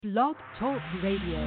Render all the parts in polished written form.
Blog Talk Radio.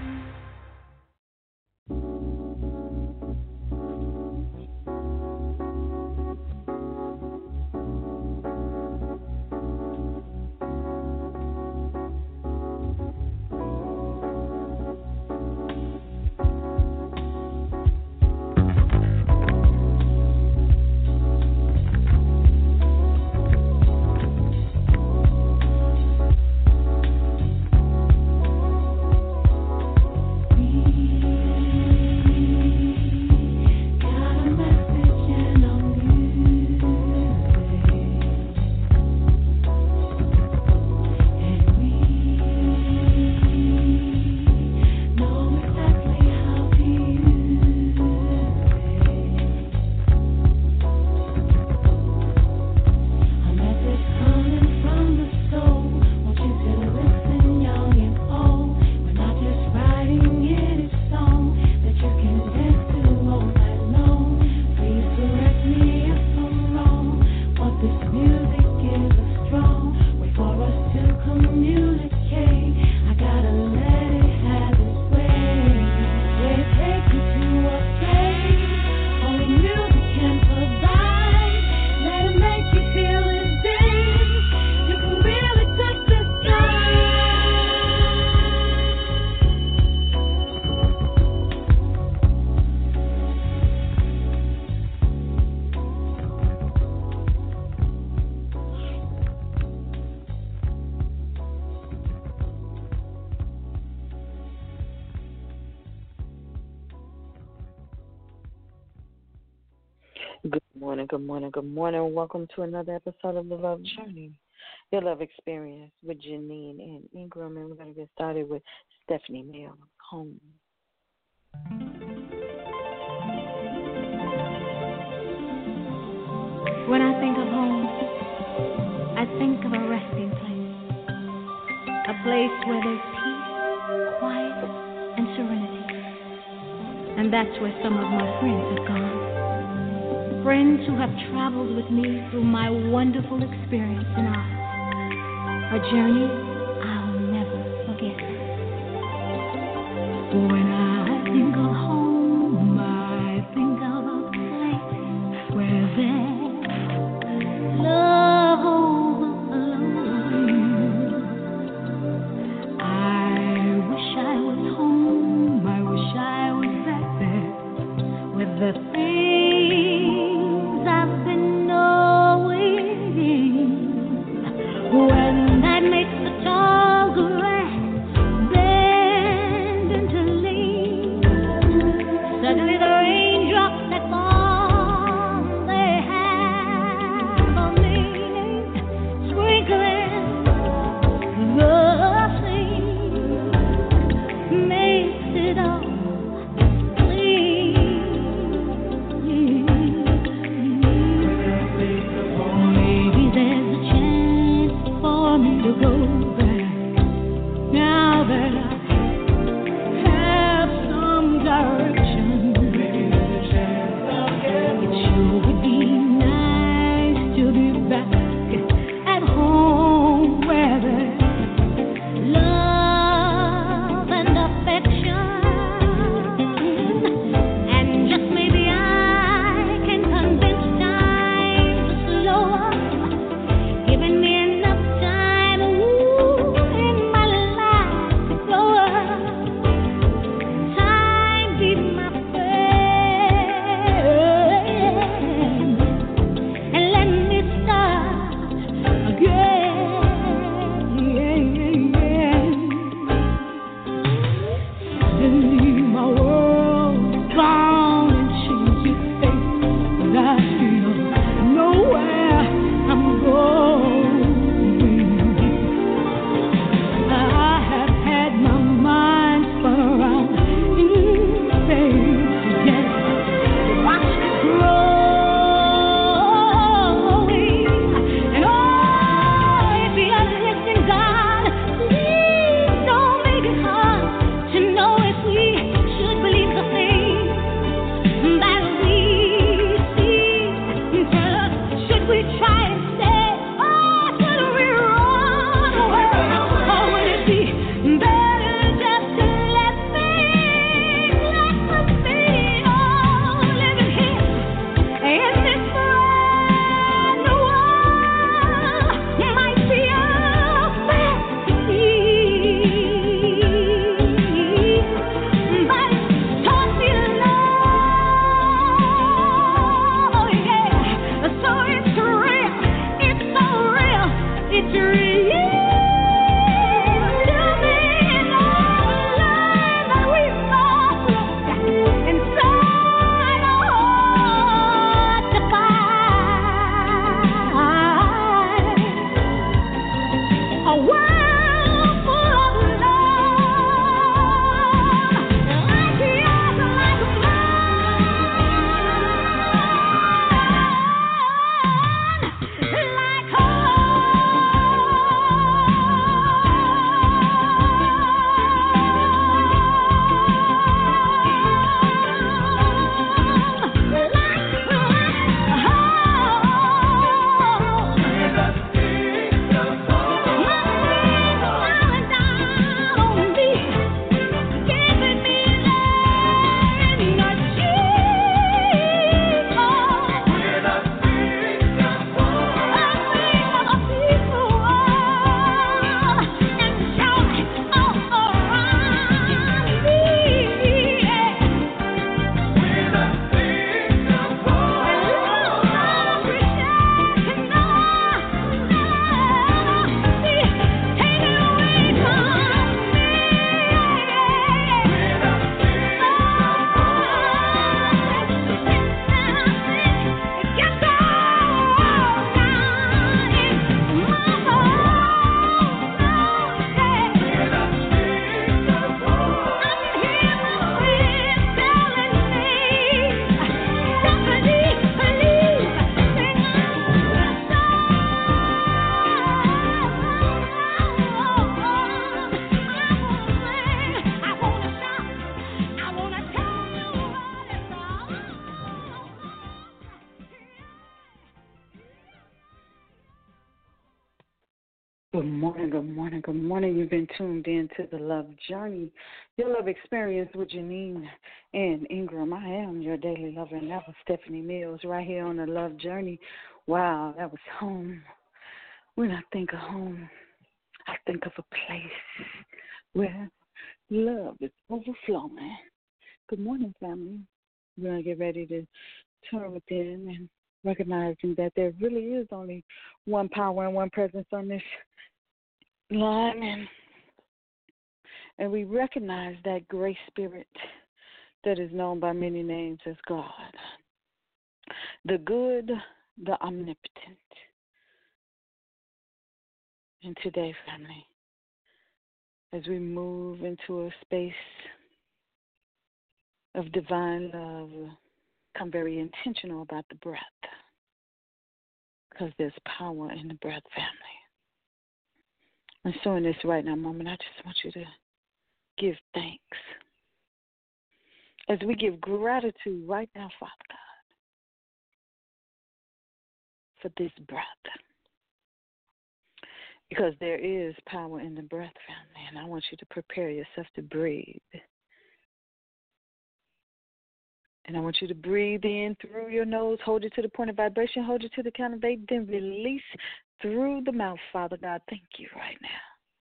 Good morning. Welcome to another episode of The Love Journey, your love experience with Janine and Ingram. And we're going to get started with Stephanie Mail, Home. When I think of home, I think of a resting place, a place where there's peace, quiet, and serenity. And that's where some of my friends have gone. Friends who have traveled with me through my wonderful experience in art. A journey I'll never forget. When I think of home, I think of a place where there's love overflowing. I wish I was home. I wish I was back there with the things I've been knowing. When night makes the tall grass bend into leaves, suddenly the raindrops that fall, they have a meaning, sprinkling the sea makes it all giving me enough time, in my life to grow morning. Good morning. You've been tuned in to the Love Journey, your love experience with Janine and Ingram. I am your daily lover, and that was Stephanie Mills right here on the Love Journey. Wow, that was home. When I think of home, I think of a place where love is overflowing. Good morning, family. We're going to get ready to turn within and recognizing that there really is only one power and one presence on this line, and we recognize that great spirit that is known by many names as God, the good, the omnipotent. And today, family, as we move into a space of divine love, become very intentional about the breath, because there's power in the breath, family. And so in this right now moment, I just want you to give thanks. As we give gratitude right now, Father God, for this breath. Because there is power in the breath, family, and I want you to prepare yourself to breathe. And I want you to breathe in through your nose, hold it to the point of vibration, hold it to the count of 8, then release through the mouth, Father God. Thank you right now.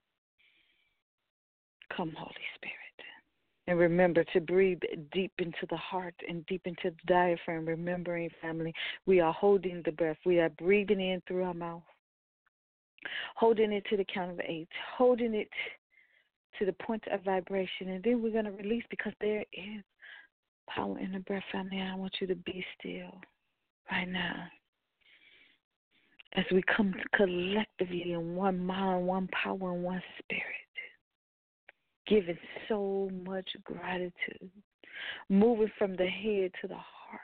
Come, Holy Spirit. And remember to breathe deep into the heart and deep into the diaphragm, remembering, family, we are holding the breath. We are breathing in through our mouth, holding it to the count of 8, holding it to the point of vibration, and then we're going to release because there is power in the breath, family. I want you to be still right now as we come collectively in one mind, one power, and one spirit, giving so much gratitude, moving from the head to the heart.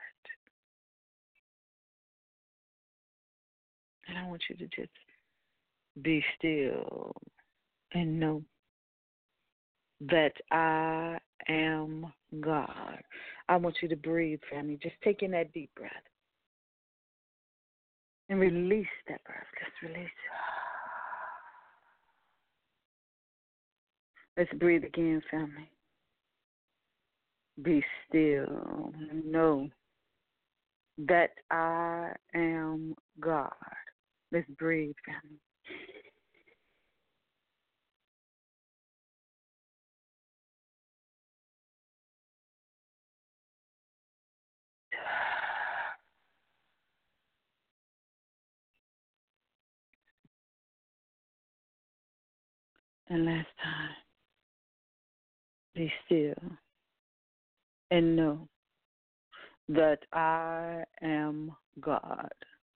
And I want you to just be still and know that I am God. I want you to breathe, family. Just take in that deep breath and release that breath. Just release. Let's breathe again, family. Be still and know that I am God. Let's breathe, family. And last time, be still and know that I am God.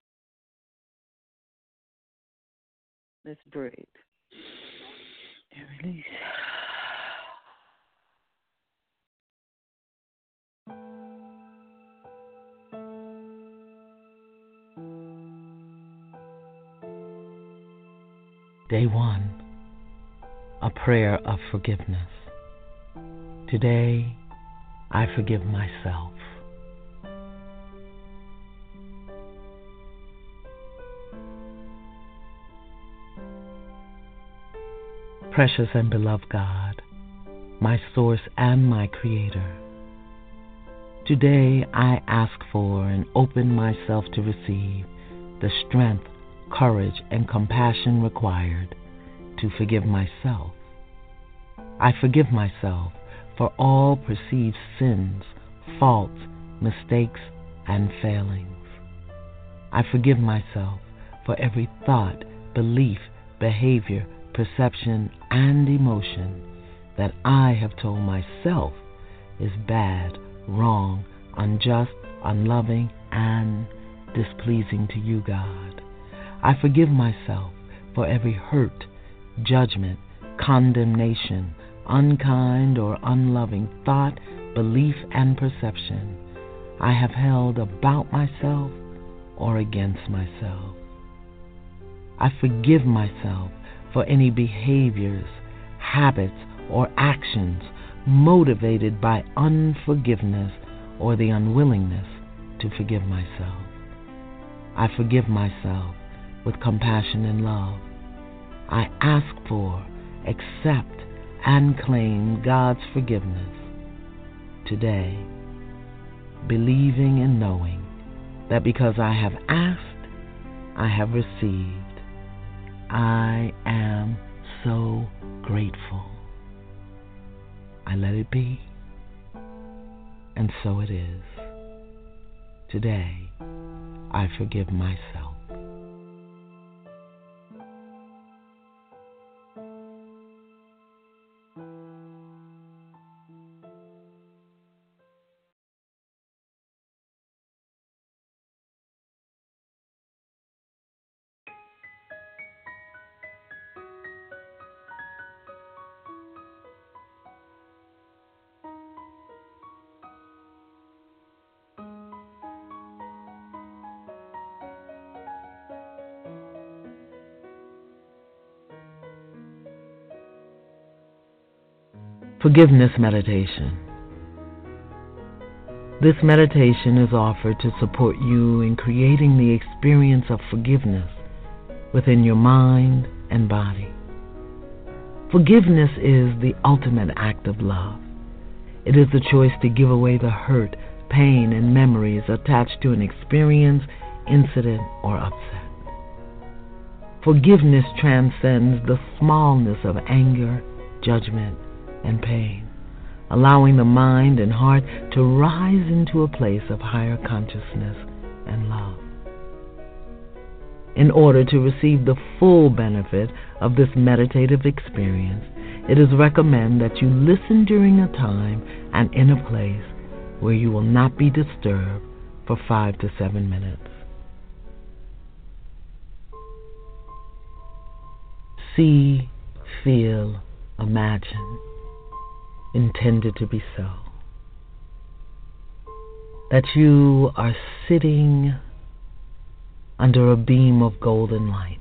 Let's breathe and release. Day 1, a prayer of forgiveness. Today, I forgive myself. Precious and beloved God, my source and my creator, today I ask for and open myself to receive the strength, courage, and compassion required to forgive myself. I forgive myself for all perceived sins, faults, mistakes, and failings. I forgive myself for every thought, belief, behavior, perception, and emotion that I have told myself is bad, wrong, unjust, unloving, and displeasing to you, God. I forgive myself for every hurt, judgment, condemnation, unkind or unloving thought, belief, and perception I have held about myself or against myself. I forgive myself for any behaviors, habits, or actions motivated by unforgiveness or the unwillingness to forgive myself. I forgive myself with compassion and love. I ask for, accept, and claim God's forgiveness today, believing and knowing that because I have asked, I have received. I am so grateful. I let it be, and so it is. Today, I forgive myself. Forgiveness meditation. This meditation is offered to support you in creating the experience of forgiveness within your mind and body. Forgiveness is the ultimate act of love. It is the choice to give away the hurt, pain, and memories attached to an experience, incident, or upset. Forgiveness transcends the smallness of anger, judgment, and pain, allowing the mind and heart to rise into a place of higher consciousness and love. In order to receive the full benefit of this meditative experience, it is recommended that you listen during a time and in a place where you will not be disturbed for 5 to 7 minutes. See, feel, imagine, intended to be so, that you are sitting under a beam of golden light.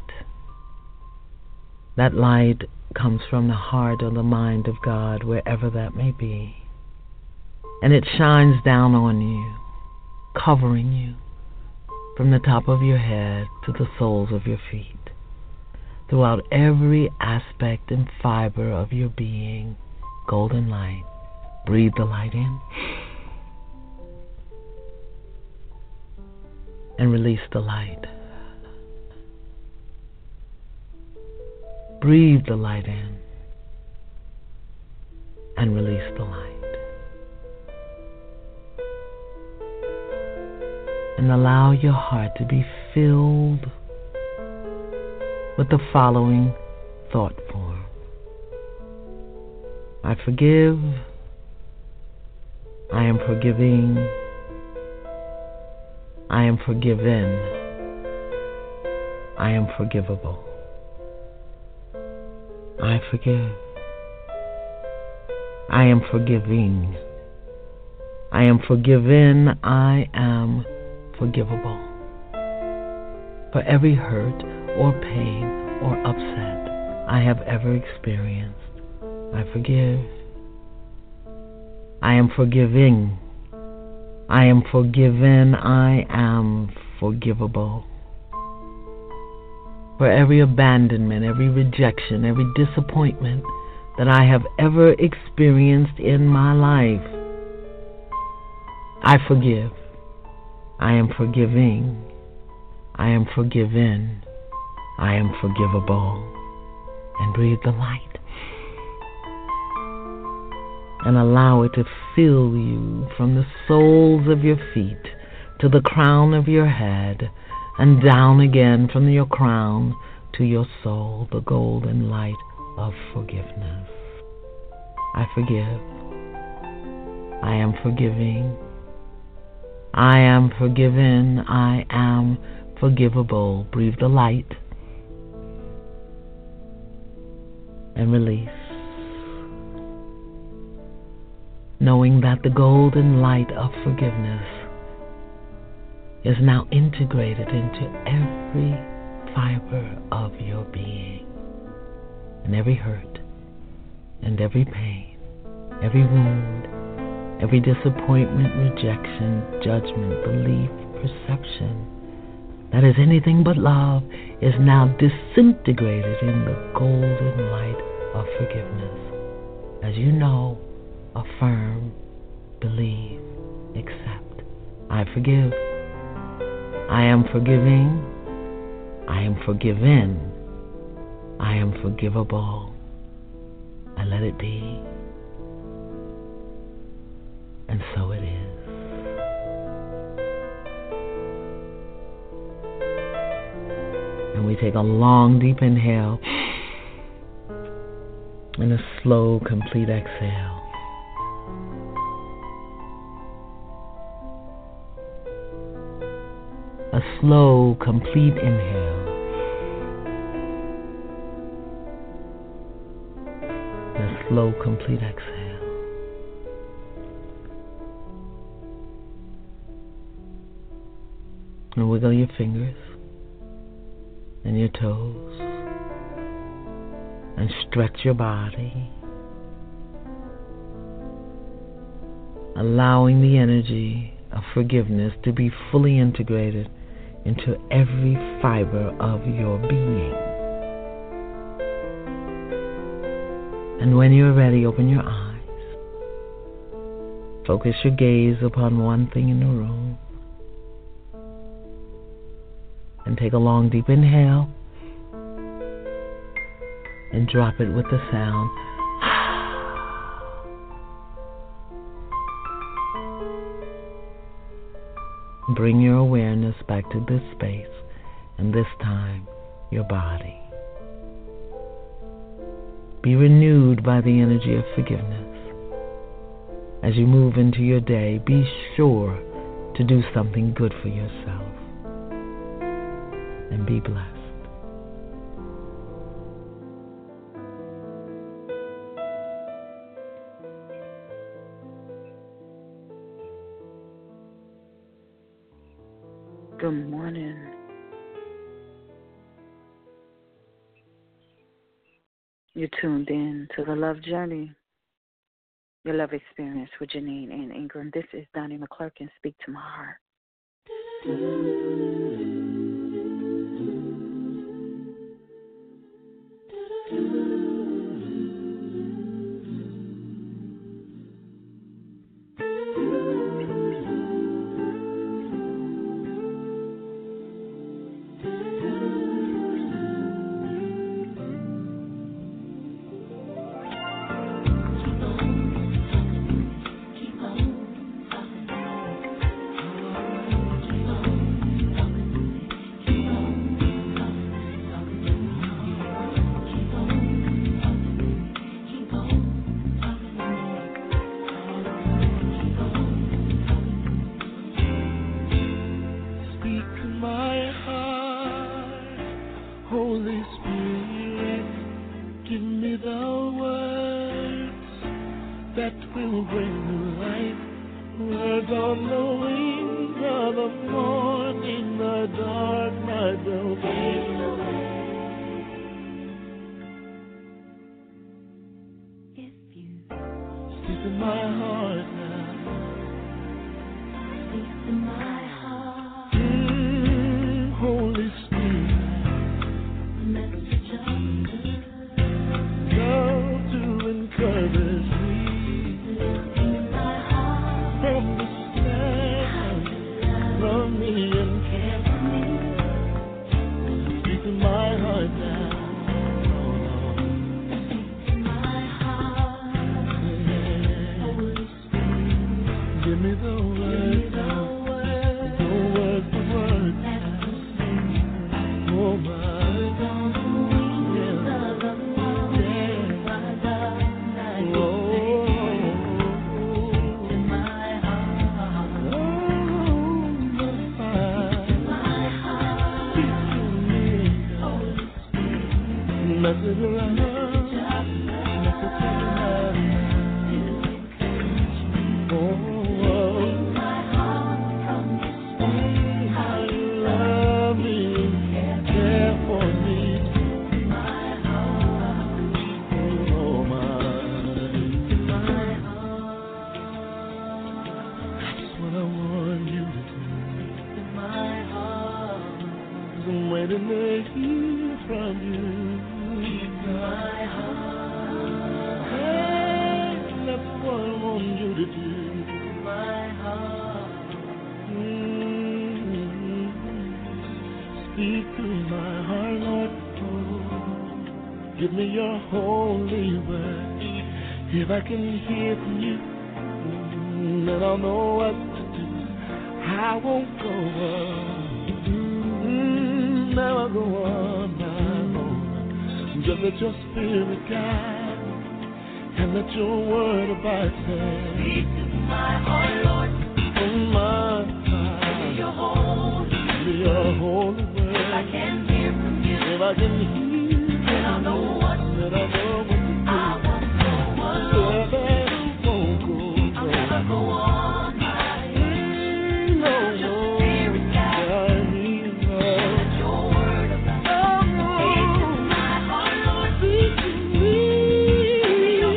That light comes from the heart or the mind of God, wherever that may be, and it shines down on you, covering you from the top of your head to the soles of your feet, throughout every aspect and fiber of your being. Golden light. Breathe the light in and release the light. Breathe the light in and release the light. And allow your heart to be filled with the following thought form. I forgive, I am forgiving, I am forgiven, I am forgivable. I forgive, I am forgiving, I am forgiven, I am forgivable. For every hurt or pain or upset I have ever experienced, I forgive. I am forgiving. I am forgiven. I am forgivable. For every abandonment, every rejection, every disappointment that I have ever experienced in my life, I forgive. I am forgiving. I am forgiven. I am forgivable. And breathe the light. And allow it to fill you from the soles of your feet to the crown of your head, and down again from your crown to your soul, the golden light of forgiveness. I forgive. I am forgiving. I am forgiven. I am forgivable. Breathe the light and release. Knowing that the golden light of forgiveness is now integrated into every fiber of your being, and every hurt and every pain, every wound, every disappointment, rejection, judgment, belief, perception, that is anything but love is now disintegrated in the golden light of forgiveness. As you know, affirm, believe, accept. I forgive. I am forgiving. I am forgiven. I am forgivable. I let it be. And so it is. And we take a long, deep inhale and a slow, complete exhale. A slow, complete inhale. And a slow, complete exhale. And wiggle your fingers and your toes and stretch your body, allowing the energy of forgiveness to be fully integrated into every fiber of your being. And when you're ready, open your eyes. Focus your gaze upon one thing in the room. And take a long, deep inhale and drop it with the sound. Bring your awareness back to this space, and this time, your body. Be renewed by the energy of forgiveness. As you move into your day, be sure to do something good for yourself. And be blessed. Good morning. You're tuned in to the Love Journey, your love experience with Janine and Ingram. This is Donnie McClurkin, Speak to My Heart. my heart, Lord. Give me your holy word. If I can hear from you, then I'll know what to do. I won't go on. Never go on my own. Just let your spirit guide and let your word abide. Speak to my heart, Lord. Oh, my heart. Give me your holy word. If I can hear from you, then I'll know what to do. I won't go alone. I'll never go on my own. No, just your spirit guide. Let your word abide. Speak to my heart, Lord. Speak to me. Give me your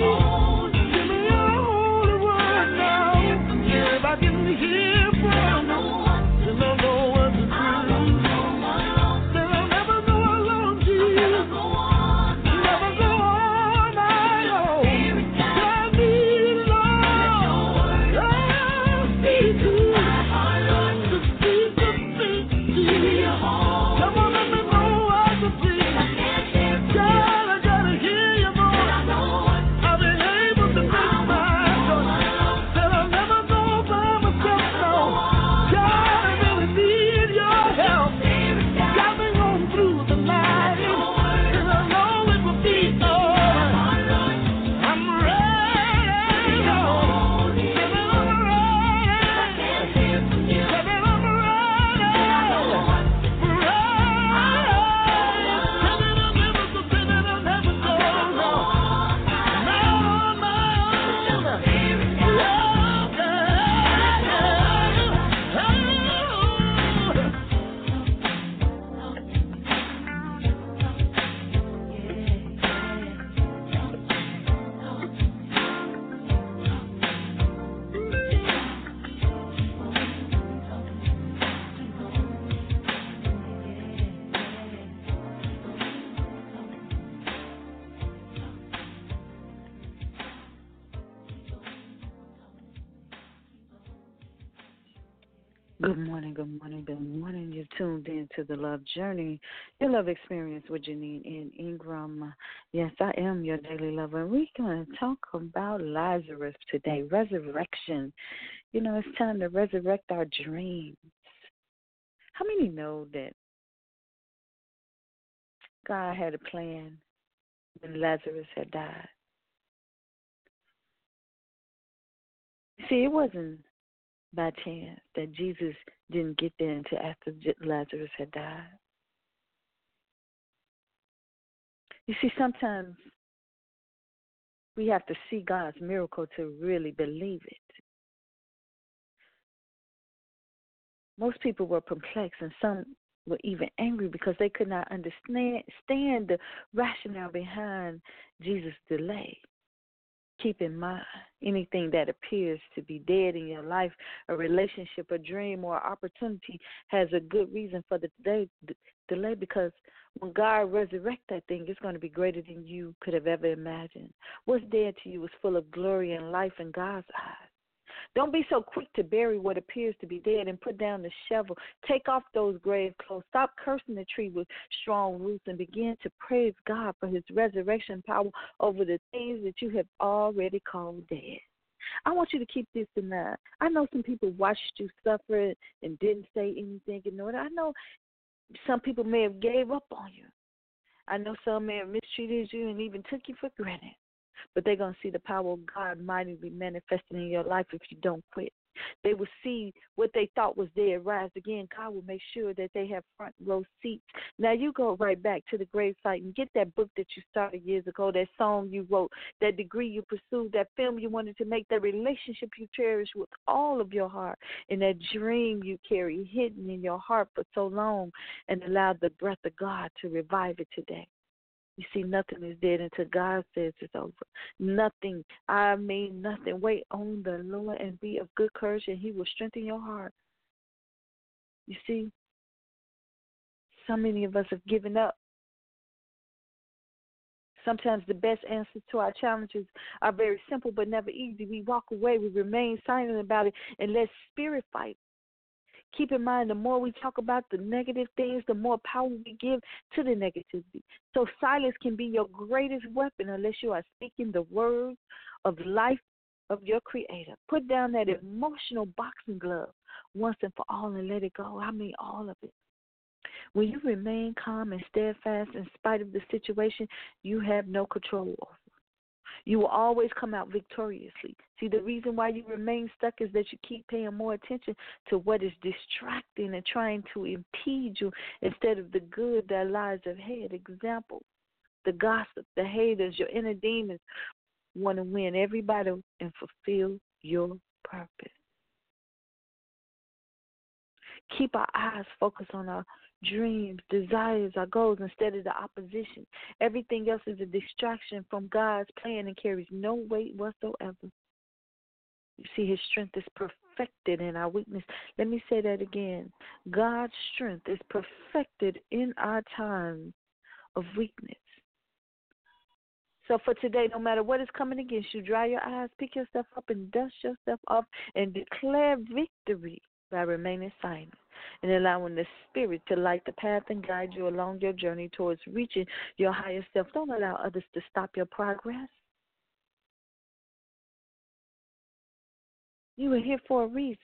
holy word now. If I can hear from you, then I'll know what to do. I won't go alone. Then I'll never go alone, Jesus. I'll never go on. Never go on my own. God be Lord. Oh, speak to my heart, Lord. Speak to me. Give me your heart. Come on, let me know what to please. God, I gotta hear your voice. I've been able to make my choice. That I'll never go by myself, no. God, I really need your help. Got me going through the night, and I know it will be alright. I'm ready, Lord. Give it on the ready. Give it on the ready. Good morning, good morning, good morning. You're tuned in to the Love Journey, your love experience with Janine and Ingram. Yes, I am your daily lover. And we're going to talk about Lazarus today, resurrection. You know, it's time to resurrect our dreams. How many know that God had a plan when Lazarus had died? See, it wasn't by chance that Jesus didn't get there until after Lazarus had died. You see, sometimes we have to see God's miracle to really believe it. Most people were perplexed, and some were even angry because they could not understand the rationale behind Jesus' delay. Keep in mind, anything that appears to be dead in your life, a relationship, a dream, or opportunity, has a good reason for the delay, because when God resurrects that thing, it's going to be greater than you could have ever imagined. What's dead to you is full of glory and life in God's eyes. Don't be so quick to bury what appears to be dead and put down the shovel. Take off those grave clothes. Stop cursing the tree with strong roots and begin to praise God for his resurrection power over the things that you have already called dead. I want you to keep this in mind. I know some people watched you suffer and didn't say anything. You know, I know some people may have gave up on you. I know some may have mistreated you and even took you for granted. But they're going to see the power of God mightily manifesting in your life if you don't quit. They will see what they thought was dead rise again. God will make sure that they have front row seats. Now you go right back to the grave site and get that book that you started years ago, that song you wrote, that degree you pursued, that film you wanted to make, that relationship you cherish with all of your heart, and that dream you carry hidden in your heart for so long, and allow the breath of God to revive it today. You see, nothing is dead until God says it's over. Nothing, I mean nothing. Wait on the Lord and be of good courage, and he will strengthen your heart. You see, so many of us have given up. Sometimes the best answers to our challenges are very simple but never easy. We walk away, we remain silent about it, and let spirit fight. Keep in mind, the more we talk about the negative things, the more power we give to the negativity. So silence can be your greatest weapon unless you are speaking the words of life of your Creator. Put down that emotional boxing glove once and for all and let it go. I mean all of it. When you remain calm and steadfast in spite of the situation, you have no control over. You will always come out victoriously. See, the reason why you remain stuck is that you keep paying more attention to what is distracting and trying to impede you instead of the good that lies ahead. Example, the gossip, the haters, your inner demons want to win everybody and fulfill your purpose. Keep our eyes focused on our dreams, desires, our goals instead of the opposition. Everything else is a distraction from God's plan and carries no weight whatsoever. You see, His strength is perfected in our weakness. Let me say that again. God's strength is perfected in our time of weakness. So for today, no matter what is coming against you, dry your eyes, pick yourself up, and dust yourself off, and declare victory by remaining silent and allowing the Spirit to light the path and guide you along your journey towards reaching your higher self. Don't allow others to stop your progress. You are here for a reason.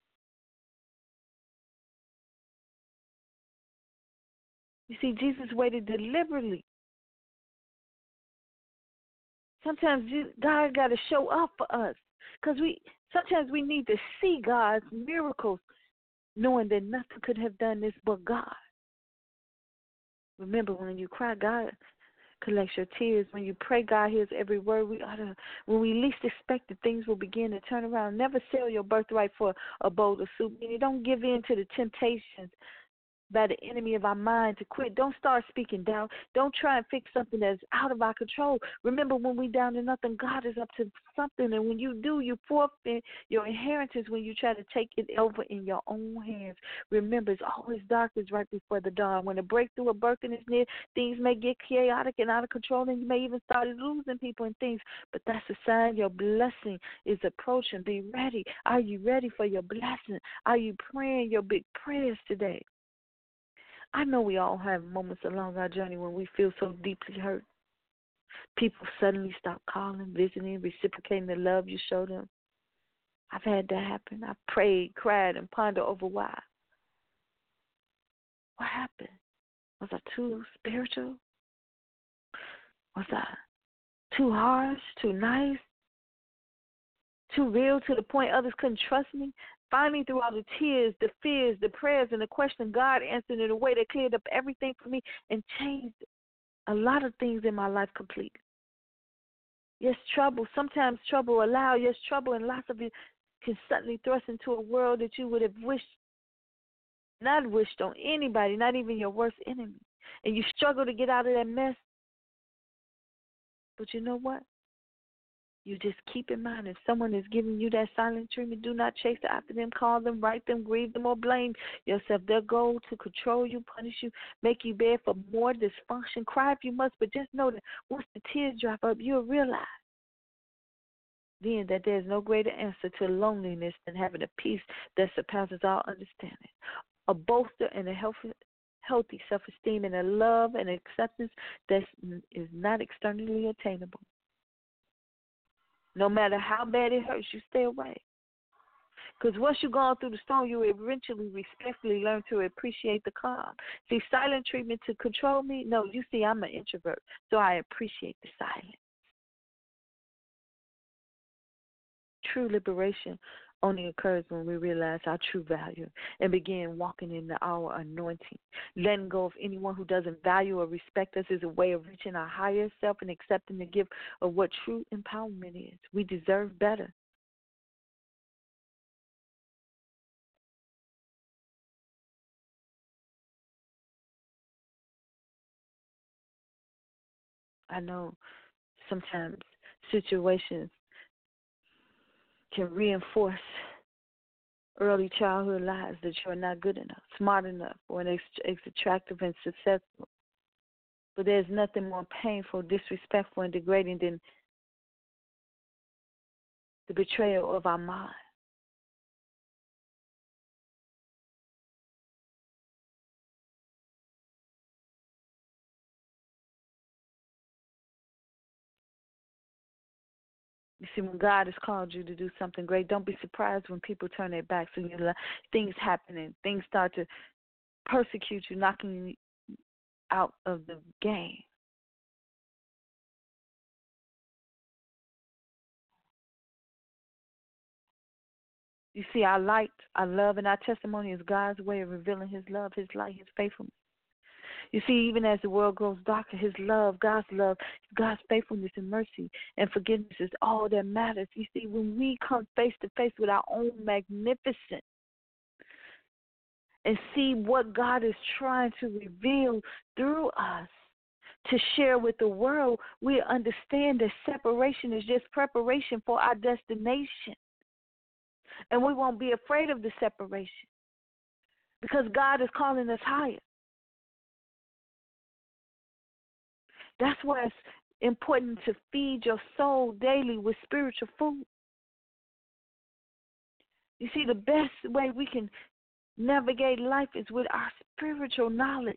You see, Jesus waited deliberately. Sometimes God got to show up for us because sometimes we need to see God's miracles, knowing that nothing could have done this but God. Remember, when you cry, God collects your tears. When you pray, God hears every word. When we least expect it, things will begin to turn around. Never sell your birthright for a bowl of soup. You don't give in to the temptations by the enemy of our mind to quit. Don't start speaking doubt. Don't try and fix something that's out of our control. Remember, when we down to nothing, God is up to something. And when you do, you forfeit your inheritance when you try to take it over in your own hands. Remember, it's always darkness right before the dawn. When a breakthrough or birthing is near, things may get chaotic and out of control, and you may even start losing people and things. But that's a sign your blessing is approaching. Be ready. Are you ready for your blessing? Are you praying your big prayers today? I know we all have moments along our journey when we feel so deeply hurt. People suddenly stop calling, visiting, reciprocating the love you show them. I've had that happen. I prayed, cried, and pondered over why. What happened? Was I too spiritual? Was I too harsh, too nice, too real to the point others couldn't trust me? Finally, through all the tears, the fears, the prayers, and the question, God answered in a way that cleared up everything for me and changed a lot of things in my life completely. Yes, trouble. Sometimes trouble will allow. Yes, trouble and lots of it can suddenly thrust into a world that you would have not wished on anybody, not even your worst enemy. And you struggle to get out of that mess. But you know what? You just keep in mind, if someone is giving you that silent treatment, do not chase after them, call them, write them, grieve them, or blame yourself. Their goal to control you, punish you, make you beg for more dysfunction. Cry if you must, but just know that once the tears drop up, you'll realize then that there's no greater answer to loneliness than having a peace that surpasses all understanding, a bolster and a healthy self-esteem, and a love and acceptance that is not externally attainable. No matter how bad it hurts, you stay away. Because once you've gone through the storm, you eventually respectfully learn to appreciate the calm. See, silent treatment to control me? No, you see, I'm an introvert, so I appreciate the silence. True liberation only occurs when we realize our true value and begin walking in our anointing. Letting go of anyone who doesn't value or respect us is a way of reaching our higher self and accepting the gift of what true empowerment is. We deserve better. I know sometimes situations can reinforce early childhood lies that you're not good enough, smart enough, or attractive and successful. But there's nothing more painful, disrespectful, and degrading than the betrayal of our mind. You see, when God has called you to do something great, don't be surprised when people turn their backs and things happen and things start to persecute you, knocking you out of the game. You see, our light, our love, and our testimony is God's way of revealing His love, His light, His faithfulness. You see, even as the world grows darker, His love, God's faithfulness and mercy and forgiveness is all that matters. You see, when we come face to face with our own magnificence and see what God is trying to reveal through us to share with the world, we understand that separation is just preparation for our destination. And we won't be afraid of the separation because God is calling us higher. That's why it's important to feed your soul daily with spiritual food. You see, the best way we can navigate life is with our spiritual knowledge.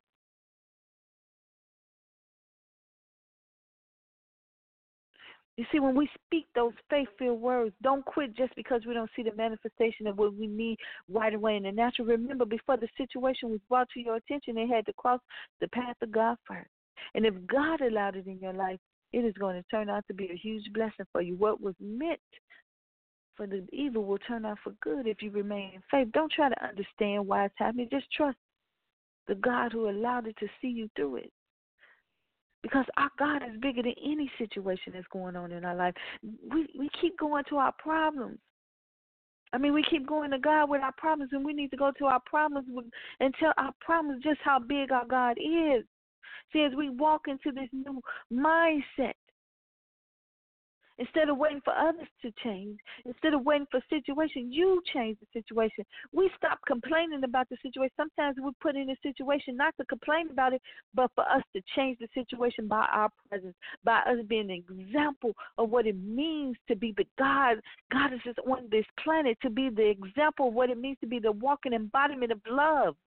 You see, when we speak those faith-filled words, don't quit just because we don't see the manifestation of what we need right away in the natural. Remember, before the situation was brought to your attention, it had to cross the path of God first. And if God allowed it in your life, it is going to turn out to be a huge blessing for you. What was meant for the evil will turn out for good if you remain in faith. Don't try to understand why it's happening. Just trust the God who allowed it to see you through it. Because our God is bigger than any situation that's going on in our life. We keep going to our problems. We keep going to God with our problems, and we need to go to our problems and tell our problems just how big our God is. See, as we walk into this new mindset, instead of waiting for others to change, instead of waiting for situation, you change the situation. We stop complaining about the situation. Sometimes we put in a situation not to complain about it, but for us to change the situation by our presence, by us being an example of what it means to be the God. God is just on this planet to be the example of what it means to be the walking embodiment of love.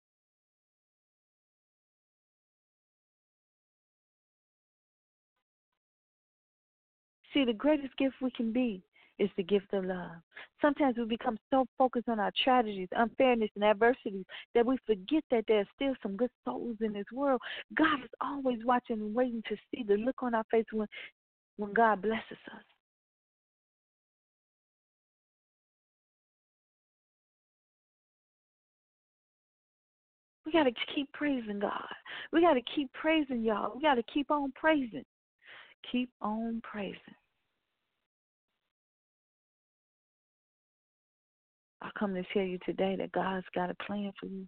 See, the greatest gift we can be is the gift of love. Sometimes we become so focused on our tragedies, unfairness, and adversities that we forget that there are still some good souls in this world. God is always watching and waiting to see the look on our face when God blesses us. We got to keep praising God. We got to keep praising y'all. We got to keep on praising. Keep on praising. I come to tell you today that God's got a plan for you.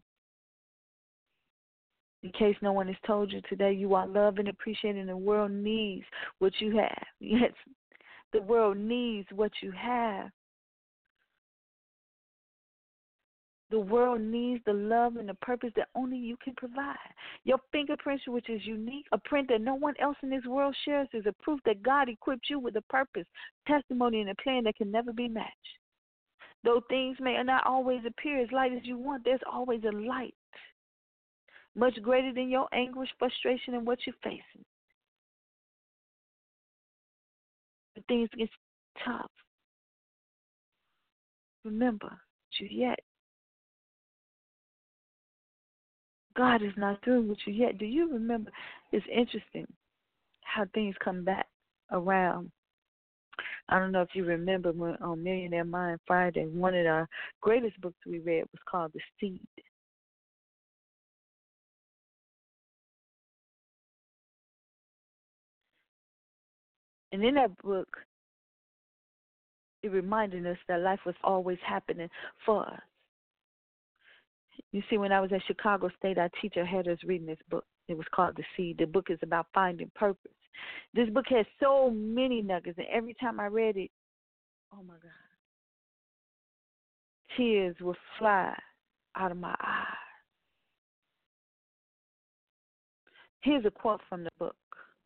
In case no one has told you today, you are loved and appreciated, and the world needs what you have. Yes, the world needs what you have. The world needs the love and the purpose that only you can provide. Your fingerprint, which is unique, a print that no one else in this world shares, is a proof that God equipped you with a purpose, testimony, and a plan that can never be matched. Though things may not always appear as light as you want, there's always a light much greater than your anguish, frustration, and what you're facing. When things get tough, remember you yet. God is not through with you yet. Do you remember? It's interesting how things come back around. I don't know if you remember when on Millionaire Mind Friday, one of the greatest books we read was called The Seed. And in that book, it reminded us that life was always happening for us. You see, when I was at Chicago State, our teacher had us reading this book. It was called The Seed. The book is about finding purpose. This book has so many nuggets, and every time I read it, oh my God, tears would fly out of my eyes. Here's a quote from the book.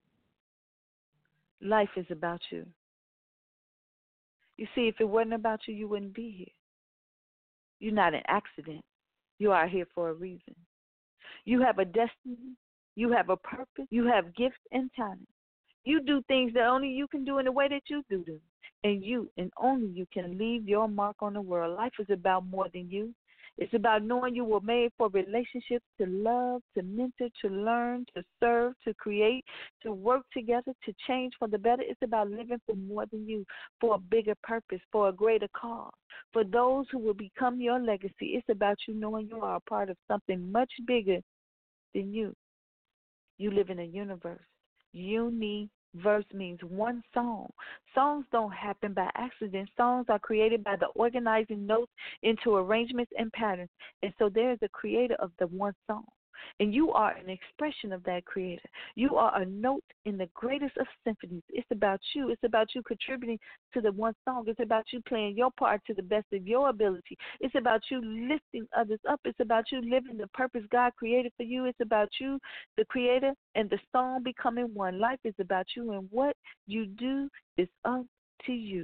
Life is about you. You see, if it wasn't about you, you wouldn't be here. You're not an accident. You are here for a reason. You have a destiny. You have a purpose. You have gifts and talent. You do things that only you can do in the way that you do them. And you and only you can leave your mark on the world. Life is about more than you. It's about knowing you were made for relationships, to love, to mentor, to learn, to serve, to create, to work together, to change for the better. It's about living for more than you, for a bigger purpose, for a greater cause, for those who will become your legacy. It's about you knowing you are a part of something much bigger than you. You live in a universe. Universe means one song. Songs don't happen by accident. Songs are created by the organizing notes into arrangements and patterns. And so there is a creator of the one song. And you are an expression of that creator. You are a note in the greatest of symphonies. It's about you. It's about you contributing to the one song. It's about you playing your part to the best of your ability. It's about you lifting others up. It's about you living the purpose God created for you. It's about you, the creator, and the song becoming one. Life is about you, and what you do is up to you.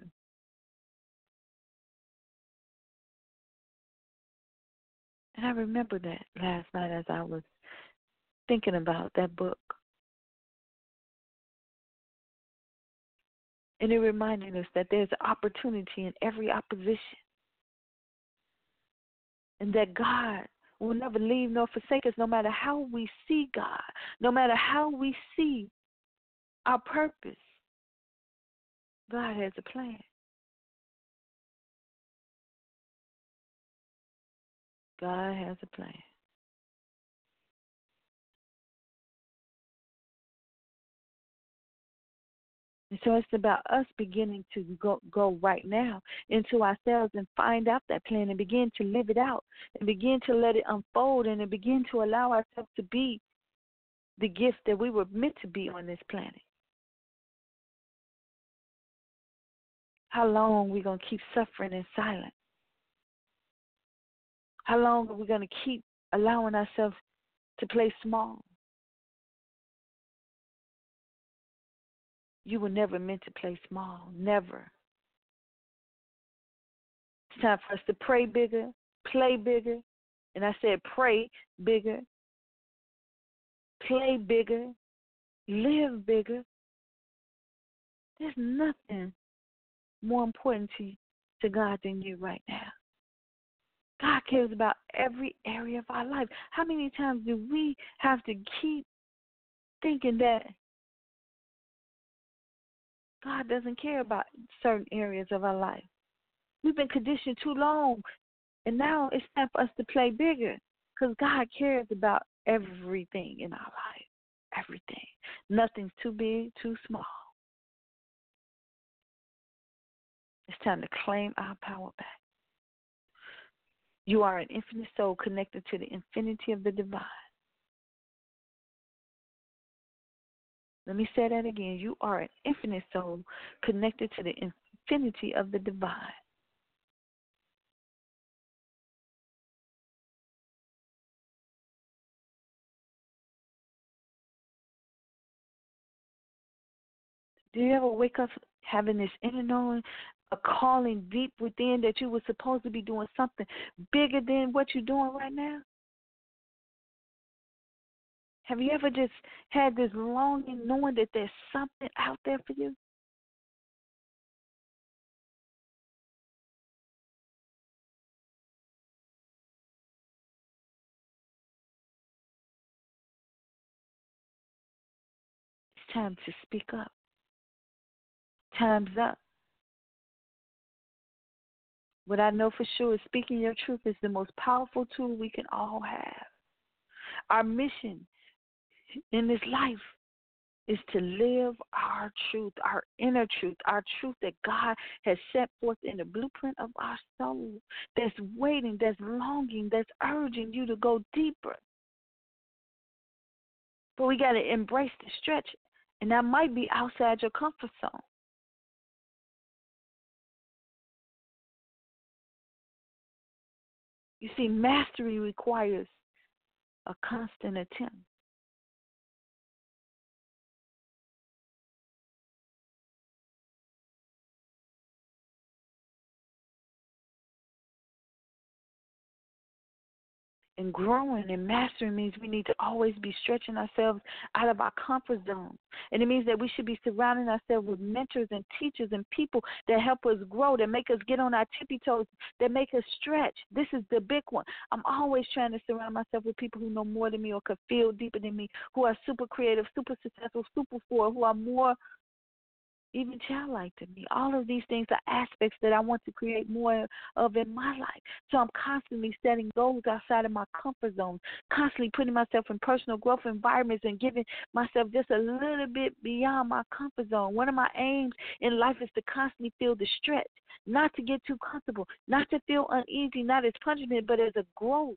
And I remember that last night as I was thinking about that book. And it reminded us that there's opportunity in every opposition. And that God will never leave nor forsake us, no matter how we see God, no matter how we see our purpose. God has a plan. God has a plan. And so it's about us beginning to go right now into ourselves and find out that plan and begin to live it out and begin to let it unfold and begin to allow ourselves to be the gift that we were meant to be on this planet. How long are we going to keep suffering in silence? How long are we going to keep allowing ourselves to play small? You were never meant to play small, never. It's time for us to pray bigger, play bigger, and I said pray bigger, play bigger, live bigger. There's nothing more important to God than you right now. God cares about every area of our life. How many times do we have to keep thinking that God doesn't care about certain areas of our life? We've been conditioned too long, and now it's time for us to play bigger because God cares about everything in our life, everything. Nothing's too big, too small. It's time to claim our power back. You are an infinite soul connected to the infinity of the divine. Let me say that again. You are an infinite soul connected to the infinity of the divine. Do you ever wake up having this inner knowing, a calling deep within that you were supposed to be doing something bigger than what you're doing right now? Have you ever just had this longing knowing that there's something out there for you? It's time to speak up. Time's up. What I know for sure is speaking your truth is the most powerful tool we can all have. Our mission in this life is to live our truth, our inner truth, our truth that God has set forth in the blueprint of our soul, that's waiting, that's longing, that's urging you to go deeper. But we got to embrace the stretch, and that might be outside your comfort zone. You see, mastery requires a constant attempt. And growing and mastering means we need to always be stretching ourselves out of our comfort zone. And it means that we should be surrounding ourselves with mentors and teachers and people that help us grow, that make us get on our tippy toes, that make us stretch. This is the big one. I'm always trying to surround myself with people who know more than me or can feel deeper than me, who are super creative, super successful, super full, who are more even childlike to me. All of these things are aspects that I want to create more of in my life. So I'm constantly setting goals outside of my comfort zone, constantly putting myself in personal growth environments and giving myself just a little bit beyond my comfort zone. One of my aims in life is to constantly feel the stretch, not to get too comfortable, not to feel uneasy, not as punishment, but as a growth.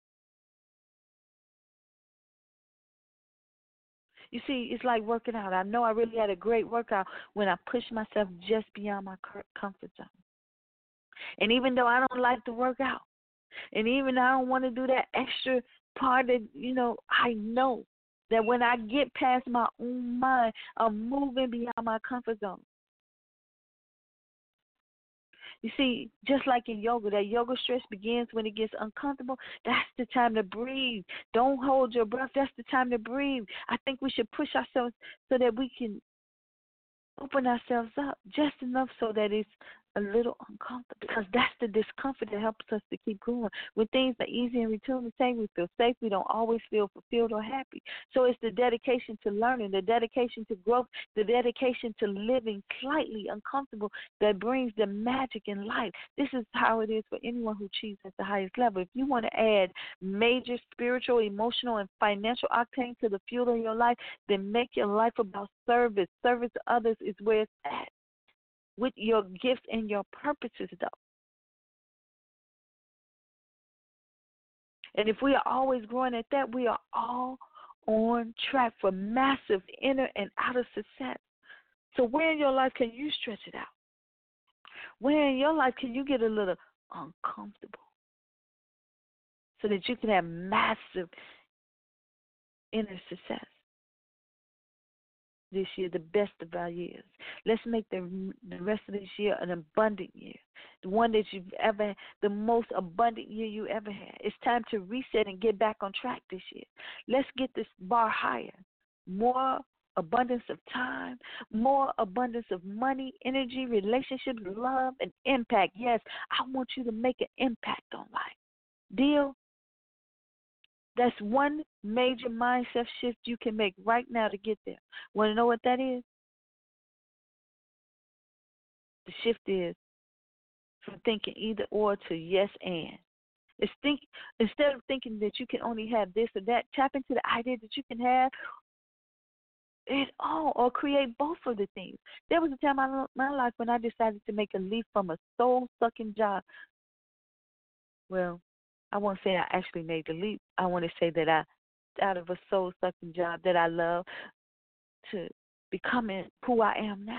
You see, it's like working out. I know I really had a great workout when I pushed myself just beyond my comfort zone. And even though I don't like to work out, and even though I don't want to do that extra part that, I know that when I get past my own mind, I'm moving beyond my comfort zone. You see, just like in yoga, that yoga stretch begins when it gets uncomfortable. That's the time to breathe. Don't hold your breath. That's the time to breathe. I think we should push ourselves so that we can open ourselves up just enough so that it's a little uncomfortable, because that's the discomfort that helps us to keep going. When things are easy and routine, we feel safe. We don't always feel fulfilled or happy. So it's the dedication to learning, the dedication to growth, the dedication to living slightly uncomfortable that brings the magic in life. This is how it is for anyone who achieves at the highest level. If you want to add major spiritual, emotional, and financial octane to the fuel of your life, then make your life about service. Service to others is where it's at, with your gifts and your purposes, though. And if we are always growing at that, we are all on track for massive inner and outer success. So where in your life can you stretch it out? Where in your life can you get a little uncomfortable so that you can have massive inner success? This year, the best of our years. Let's make the rest of this year an abundant year, the one that you've ever had, the most abundant year you ever had. It's time to reset and get back on track this year. Let's get this bar higher. More abundance of time, more abundance of money, energy, relationships, love, and impact. Yes, I want you to make an impact on life. Deal? That's one major mindset shift you can make right now to get there. Want to know what that is? The shift is from thinking either or to yes and. Instead of thinking that you can only have this or that, tap into the idea that you can have it all or create both of the things. There was a time in my life when I decided to make a leap from a soul-sucking job. Well, I won't say I actually made the leap. I want to say that out of a soul-sucking job that I love, to becoming who I am now.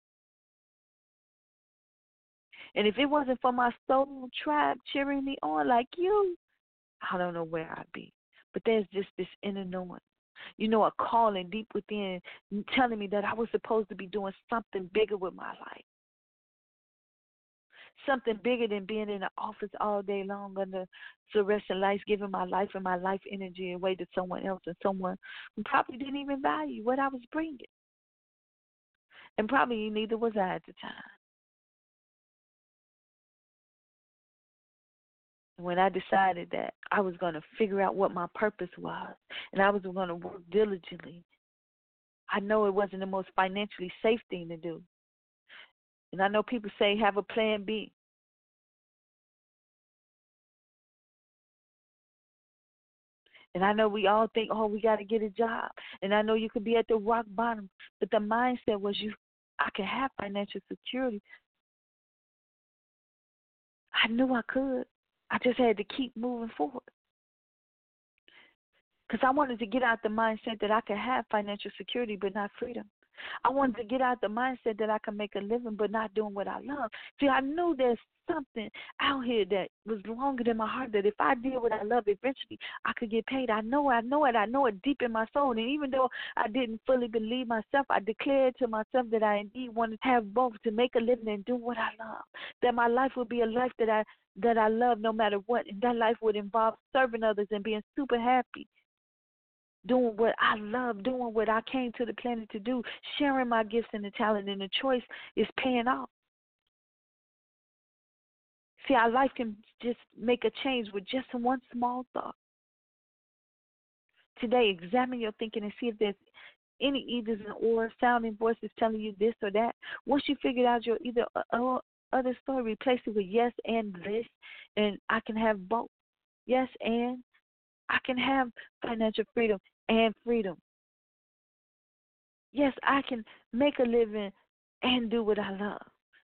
And if it wasn't for my soul tribe cheering me on like you, I don't know where I'd be. But there's just this inner knowing, a calling deep within telling me that I was supposed to be doing something bigger with my life. Something bigger than being in the office all day long under fluorescent lights, giving my life and my life energy away to someone else, and someone who probably didn't even value what I was bringing. And probably neither was I at the time. When I decided that I was going to figure out what my purpose was and I was going to work diligently, I know it wasn't the most financially safe thing to do. And I know people say have a plan B. And I know we all think, we got to get a job. And I know you could be at the rock bottom. But the mindset was I could have financial security. I knew I could. I just had to keep moving forward. Because I wanted to get out the mindset that I could have financial security but not freedom. I wanted to get out the mindset that I can make a living but not doing what I love. See, I knew there's something out here that was longer than my heart, that if I did what I love, eventually I could get paid. I know it deep in my soul. And even though I didn't fully believe myself, I declared to myself that I indeed wanted to have both, to make a living and do what I love, that my life would be a life that I love no matter what, and that life would involve serving others and being super happy, doing what I love, doing what I came to the planet to do, sharing my gifts and the talent, and the choice is paying off. See, our life can just make a change with just one small thought. Today, examine your thinking and see if there's any either's or sounding voices telling you this or that. Once you figure out your either or other story, replace it with yes and this, and I can have both. Yes, and I can have financial freedom and freedom. Yes, I can make a living and do what I love.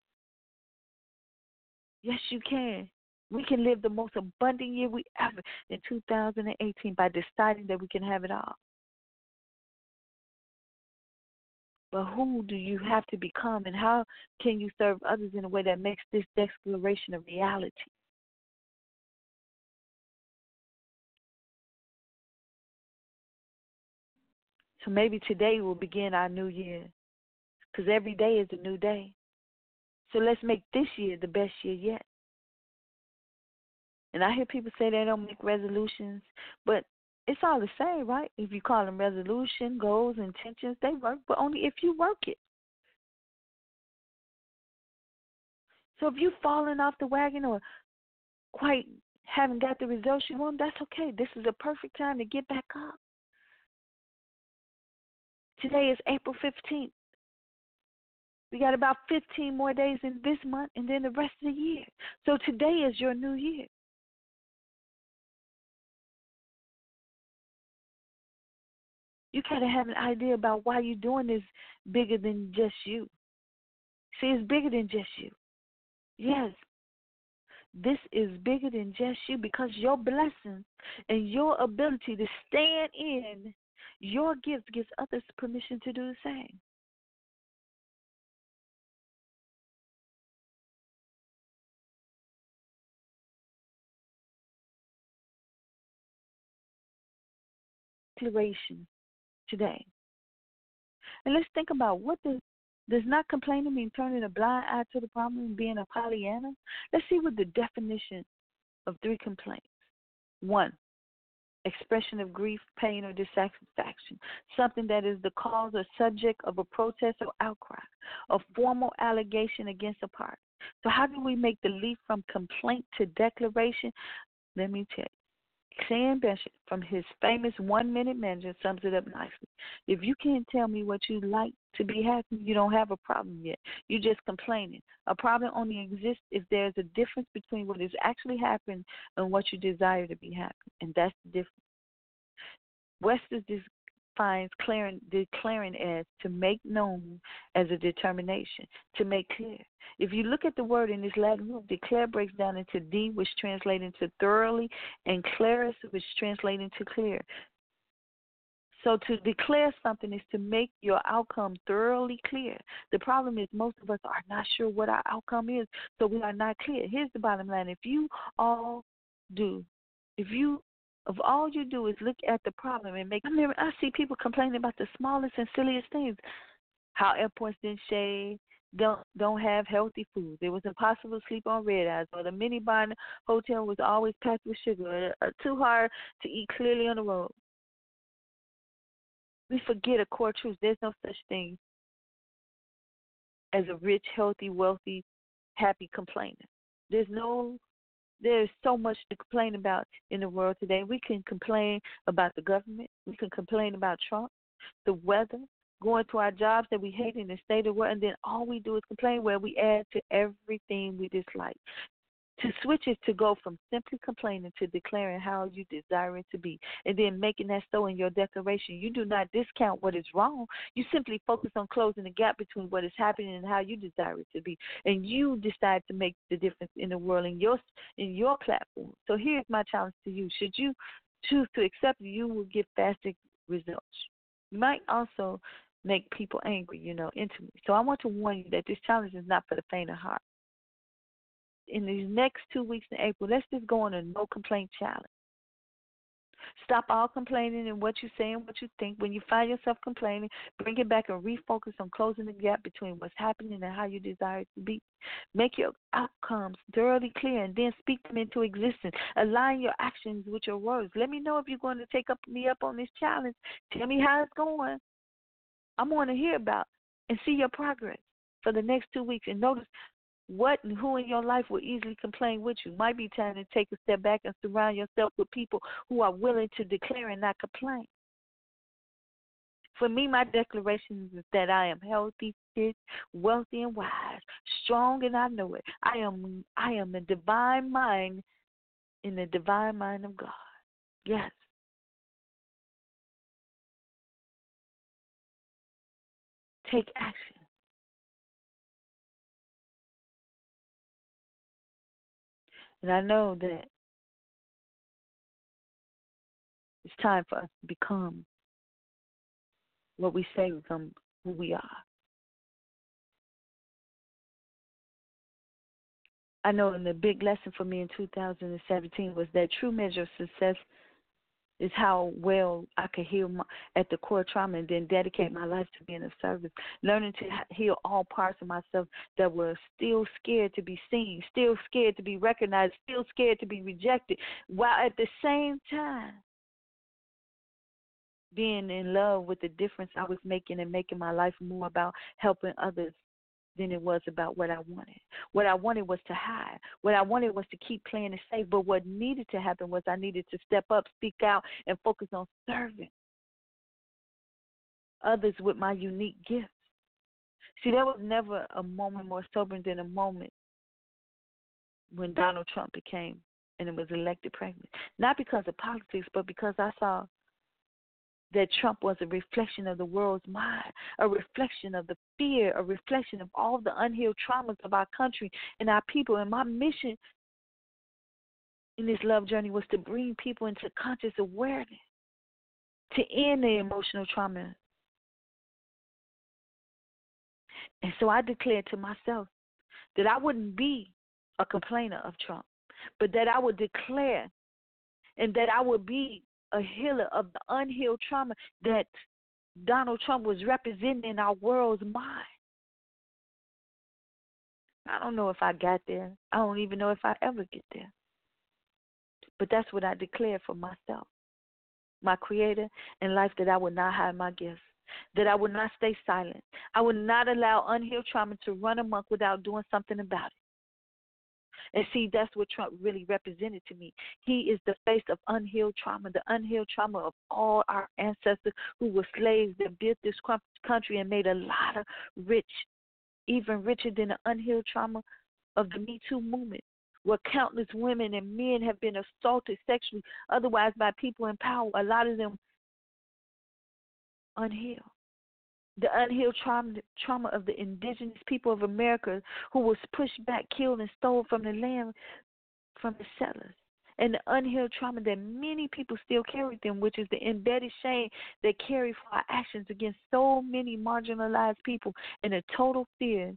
Yes, you can. We can live the most abundant year we ever in 2018 by deciding that we can have it all. But who do you have to become, and how can you serve others in a way that makes this declaration a reality? So maybe today will begin our new year, because every day is a new day. So let's make this year the best year yet. And I hear people say they don't make resolutions, but it's all the same, right? If you call them resolution, goals, intentions, they work, but only if you work it. So if you've fallen off the wagon or quite haven't got the results you want, that's okay. This is a perfect time to get back up. Today is April 15th. We got about 15 more days in this month and then the rest of the year. So today is your new year. You got to have an idea about why you're doing this bigger than just you. See, it's bigger than just you. Yes, this is bigger than just you, because your blessings and your ability to stand in your gifts gives others permission to do the same. Declaration today. And let's think about what does not complaining mean, turning a blind eye to the problem and being a Pollyanna? Let's see what the definition of 3 complaints. 1, expression of grief, pain, or dissatisfaction, something that is the cause or subject of a protest or outcry, a formal allegation against a party. So how do we make the leap from complaint to declaration? Let me tell you. Sam Bishop, from his famous 1-minute manager, sums it up nicely. If you can't tell me what you like to be happy, you don't have a problem yet. You're just complaining. A problem only exists if there's a difference between what is actually happening and what you desire to be happy, and that's the difference. Webster defines declaring as to make known, as a determination, to make clear. If you look at the word in this Latin root, declare breaks down into D, which translates into thoroughly, and claris, which translates into clear. So to declare something is to make your outcome thoroughly clear. The problem is most of us are not sure what our outcome is, so we are not clear. Here's the bottom line. If all you do is look at the problem and I see people complaining about the smallest and silliest things. How airports didn't shade, don't have healthy food. It was impossible to sleep on red eyes, or the minibar in the hotel was always packed with sugar, or too hard to eat clearly on the road. We forget a core truth. There's no such thing as a rich, healthy, wealthy, happy complainer. There's so much to complain about in the world today. We can complain about the government. We can complain about Trump, the weather, going to our jobs that we hate in the state of the world, and then all we do is complain, where we add to everything we dislike. To switch is to go from simply complaining to declaring how you desire it to be, and then making that so in your declaration. You do not discount what is wrong. You simply focus on closing the gap between what is happening and how you desire it to be, and you decide to make the difference in the world in your platform. So here's my challenge to you. Should you choose to accept it, you will get faster results. You might also make people angry, intimately. So I want to warn you that this challenge is not for the faint of heart. In these next 2 weeks in April, let's just go on a no complaint challenge. Stop all complaining and what you say and what you think. When you find yourself complaining, bring it back and refocus on closing the gap between what's happening and how you desire it to be. Make your outcomes thoroughly clear and then speak them into existence. Align your actions with your words. Let me know if you're going to take me up on this challenge. Tell me how it's going. I want to hear about and see your progress for the next 2 weeks. And notice what and who in your life will easily complain with you. Might be time to take a step back and surround yourself with people who are willing to declare and not complain. For me, my declaration is that I am healthy, fit, wealthy, and wise, strong, and I know it. I am the divine mind in the divine mind of God. Yes. Take action. And I know that it's time for us to become what we say, become who we are. I know the big lesson for me in 2017 was that true measure of success is how well I could heal at the core trauma and then dedicate my life to being of service. Learning to heal all parts of myself that were still scared to be seen, still scared to be recognized, still scared to be rejected, while at the same time being in love with the difference I was making and making my life more about helping others than it was about what I wanted. What I wanted was to hide. What I wanted was to keep playing it safe. But what needed to happen was I needed to step up, speak out, and focus on serving others with my unique gifts. See, there was never a moment more sobering than a moment when Donald Trump became and was elected president. Not because of politics, but because I saw that Trump was a reflection of the world's mind, a reflection of the fear, a reflection of all the unhealed traumas of our country and our people. And my mission in this love journey was to bring people into conscious awareness, to end the emotional trauma. And so I declared to myself that I wouldn't be a complainer of Trump, but that I would declare and that I would be a healer of the unhealed trauma that Donald Trump was representing in our world's mind. I don't know if I got there. I don't even know if I ever get there. But that's what I declared for myself, my creator, and life, that I would not hide my gifts, that I would not stay silent. I would not allow unhealed trauma to run amok without doing something about it. And see, that's what Trump really represented to me. He is the face of unhealed trauma, the unhealed trauma of all our ancestors who were slaves that built this country and made a lot of rich, even richer than the unhealed trauma of the Me Too movement, where countless women and men have been assaulted sexually, otherwise by people in power, a lot of them unhealed. The unhealed trauma of the indigenous people of America who was pushed back, killed, and stole from the land from the settlers. And the unhealed trauma that many people still carry them, which is the embedded shame they carry for our actions against so many marginalized people, and a total fear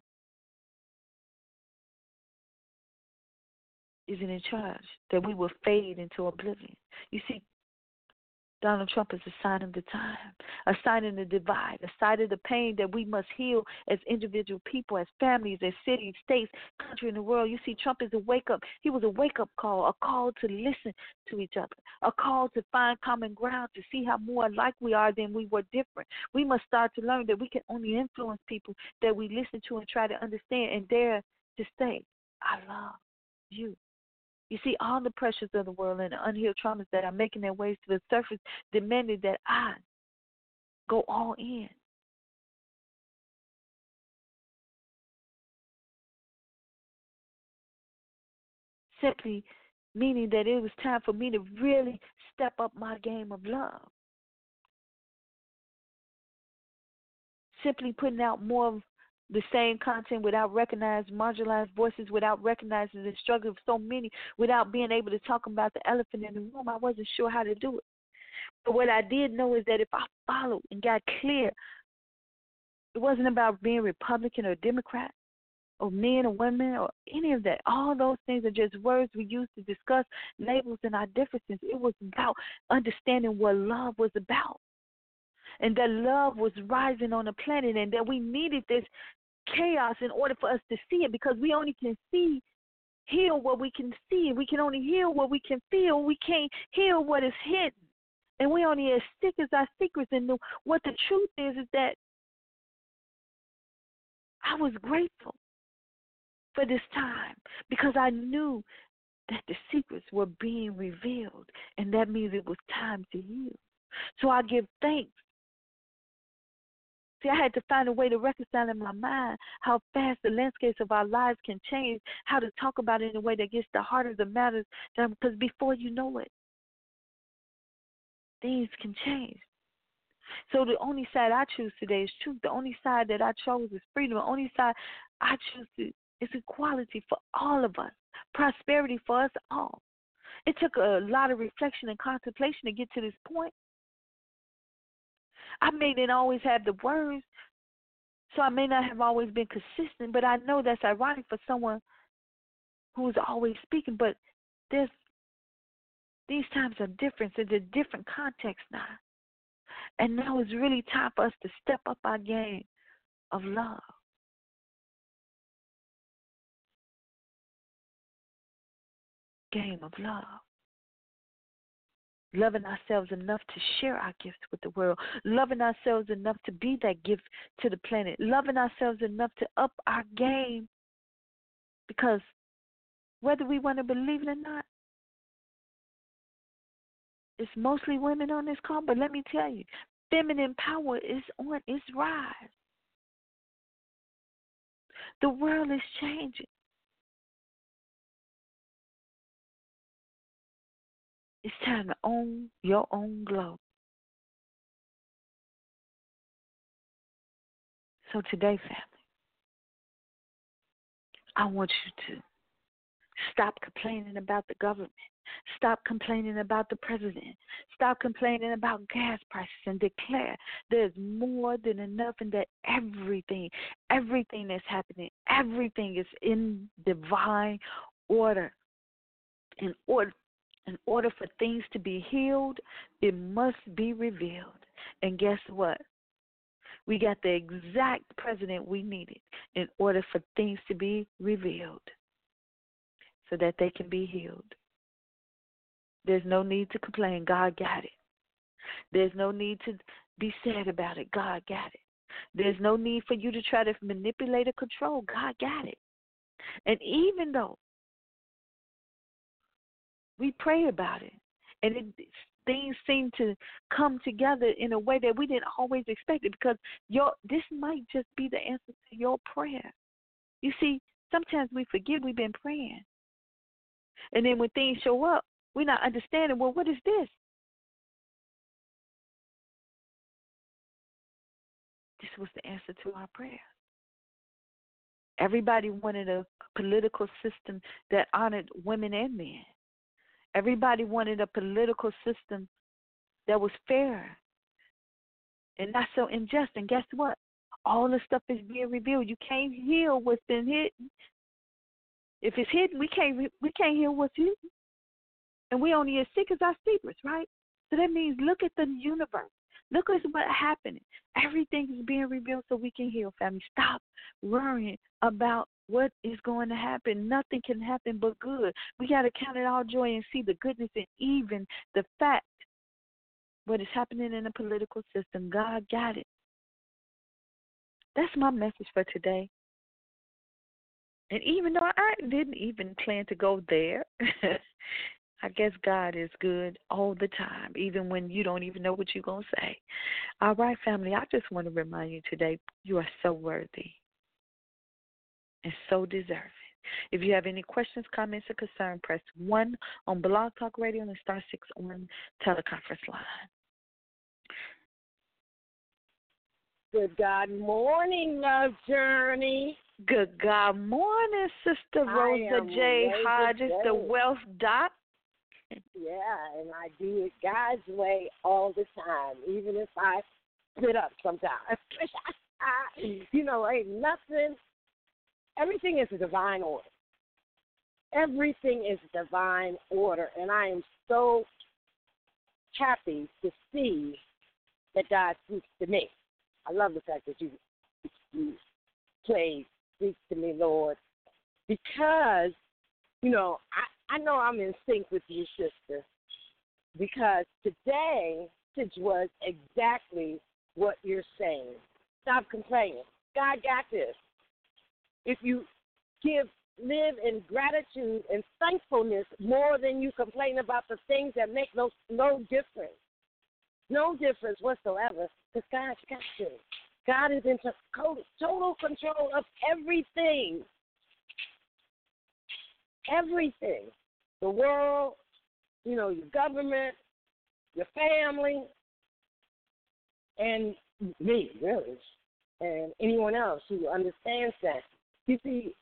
isn't in charge, that we will fade into oblivion. You see, Donald Trump is a sign of the time, a sign of the divide, a sign of the pain that we must heal as individual people, as families, as cities, states, country, and the world. You see, Trump is a wake-up. He was a wake-up call, a call to listen to each other, a call to find common ground, to see how more alike we are than we were different. We must start to learn that we can only influence people that we listen to and try to understand and dare to say, I love you. You see, all the pressures of the world and the unhealed traumas that are making their ways to the surface demanded that I go all in. Simply meaning that it was time for me to really step up my game of love. Simply putting out more of the same content without recognizing marginalized voices, without recognizing the struggle of so many, without being able to talk about the elephant in the room. I wasn't sure how to do it. But what I did know is that if I followed and got clear It wasn't about being Republican or Democrat or men or women or any of that. All those things are just words we use to discuss labels and our differences. It was about understanding what love was about, and that love was rising on the planet, and that we needed this chaos in order for us to see it, because we only can heal what we can see. We can only heal what we can feel. We can't heal what is hidden. And we only as sick as our secrets. And what the truth is that I was grateful for this time, because I knew that the secrets were being revealed, and that means it was time to heal. So I give thanks. See, I had to find a way to reconcile in my mind how fast the landscapes of our lives can change, how to talk about it in a way that gets the heart of the matters, because before you know it, things can change. So the only side I choose today is truth. The only side that I chose is freedom. The only side I choose is equality for all of us, prosperity for us all. It took a lot of reflection and contemplation to get to this point. I may not always have the words, so I may not have always been consistent, but I know that's ironic for someone who's always speaking, but these times are different. It's a different context now. And now it's really time for us to step up our game of love. Game of love. Loving ourselves enough to share our gifts with the world. Loving ourselves enough to be that gift to the planet. Loving ourselves enough to up our game. Because whether we want to believe it or not, it's mostly women on this call, but let me tell you, feminine power is on its rise. The world is changing. It's time to own your own globe. So today, family, I want you to stop complaining about the government. Stop complaining about the president. Stop complaining about gas prices and declare there's more than enough, and that everything that's happening, everything is in divine order. In order for things to be healed, it must be revealed. And guess what? We got the exact president we needed in order for things to be revealed so that they can be healed. There's no need to complain. God got it. There's no need to be sad about it. God got it. There's no need for you to try to manipulate or control. God got it. And even though we pray about it, and things seem to come together in a way that we didn't always expect it, because this might just be the answer to your prayer. You see, sometimes we forget we've been praying. And then when things show up, we're not understanding, well, what is this? This was the answer to our prayer. Everybody wanted a political system that honored women and men. Everybody wanted a political system that was fair and not so unjust. And guess what? All the stuff is being revealed. You can't heal what's been hidden. If it's hidden, we can't heal what's hidden. And we only as sick as our secrets, right? So that means look at the universe. Look at what's happening. Everything is being revealed so we can heal, family. Stop worrying about what is going to happen. Nothing can happen but good. We got to count it all joy and see the goodness in even the fact what is happening in the political system. God got it. That's my message for today. And even though I didn't even plan to go there, I guess God is good all the time, even when you don't even know what you're going to say. All right, family, I just want to remind you today, you are so worthy and so deserving. If you have any questions, comments, or concern, press 1 on Blog Talk Radio and star 6 on teleconference line. Good God morning, Love Journey. Good God morning, Sister Rosa J. Hodges, the Wealth Doc. Yeah, and I do it God's way all the time, even if I spit up sometimes. Ain't nothing. Everything is a divine order. Everything is divine order, and I am so happy to see that God speaks to me. I love the fact that you play Speak to Me, Lord, because, I know I'm in sync with you, sister, because today was exactly what you're saying. Stop complaining. God got this. If you live in gratitude and thankfulness more than you complain about the things that make no difference. No difference whatsoever, because God's got you. God is in total control of everything. Everything. The world, your government, your family, and me, really, and anyone else who understands that. You see,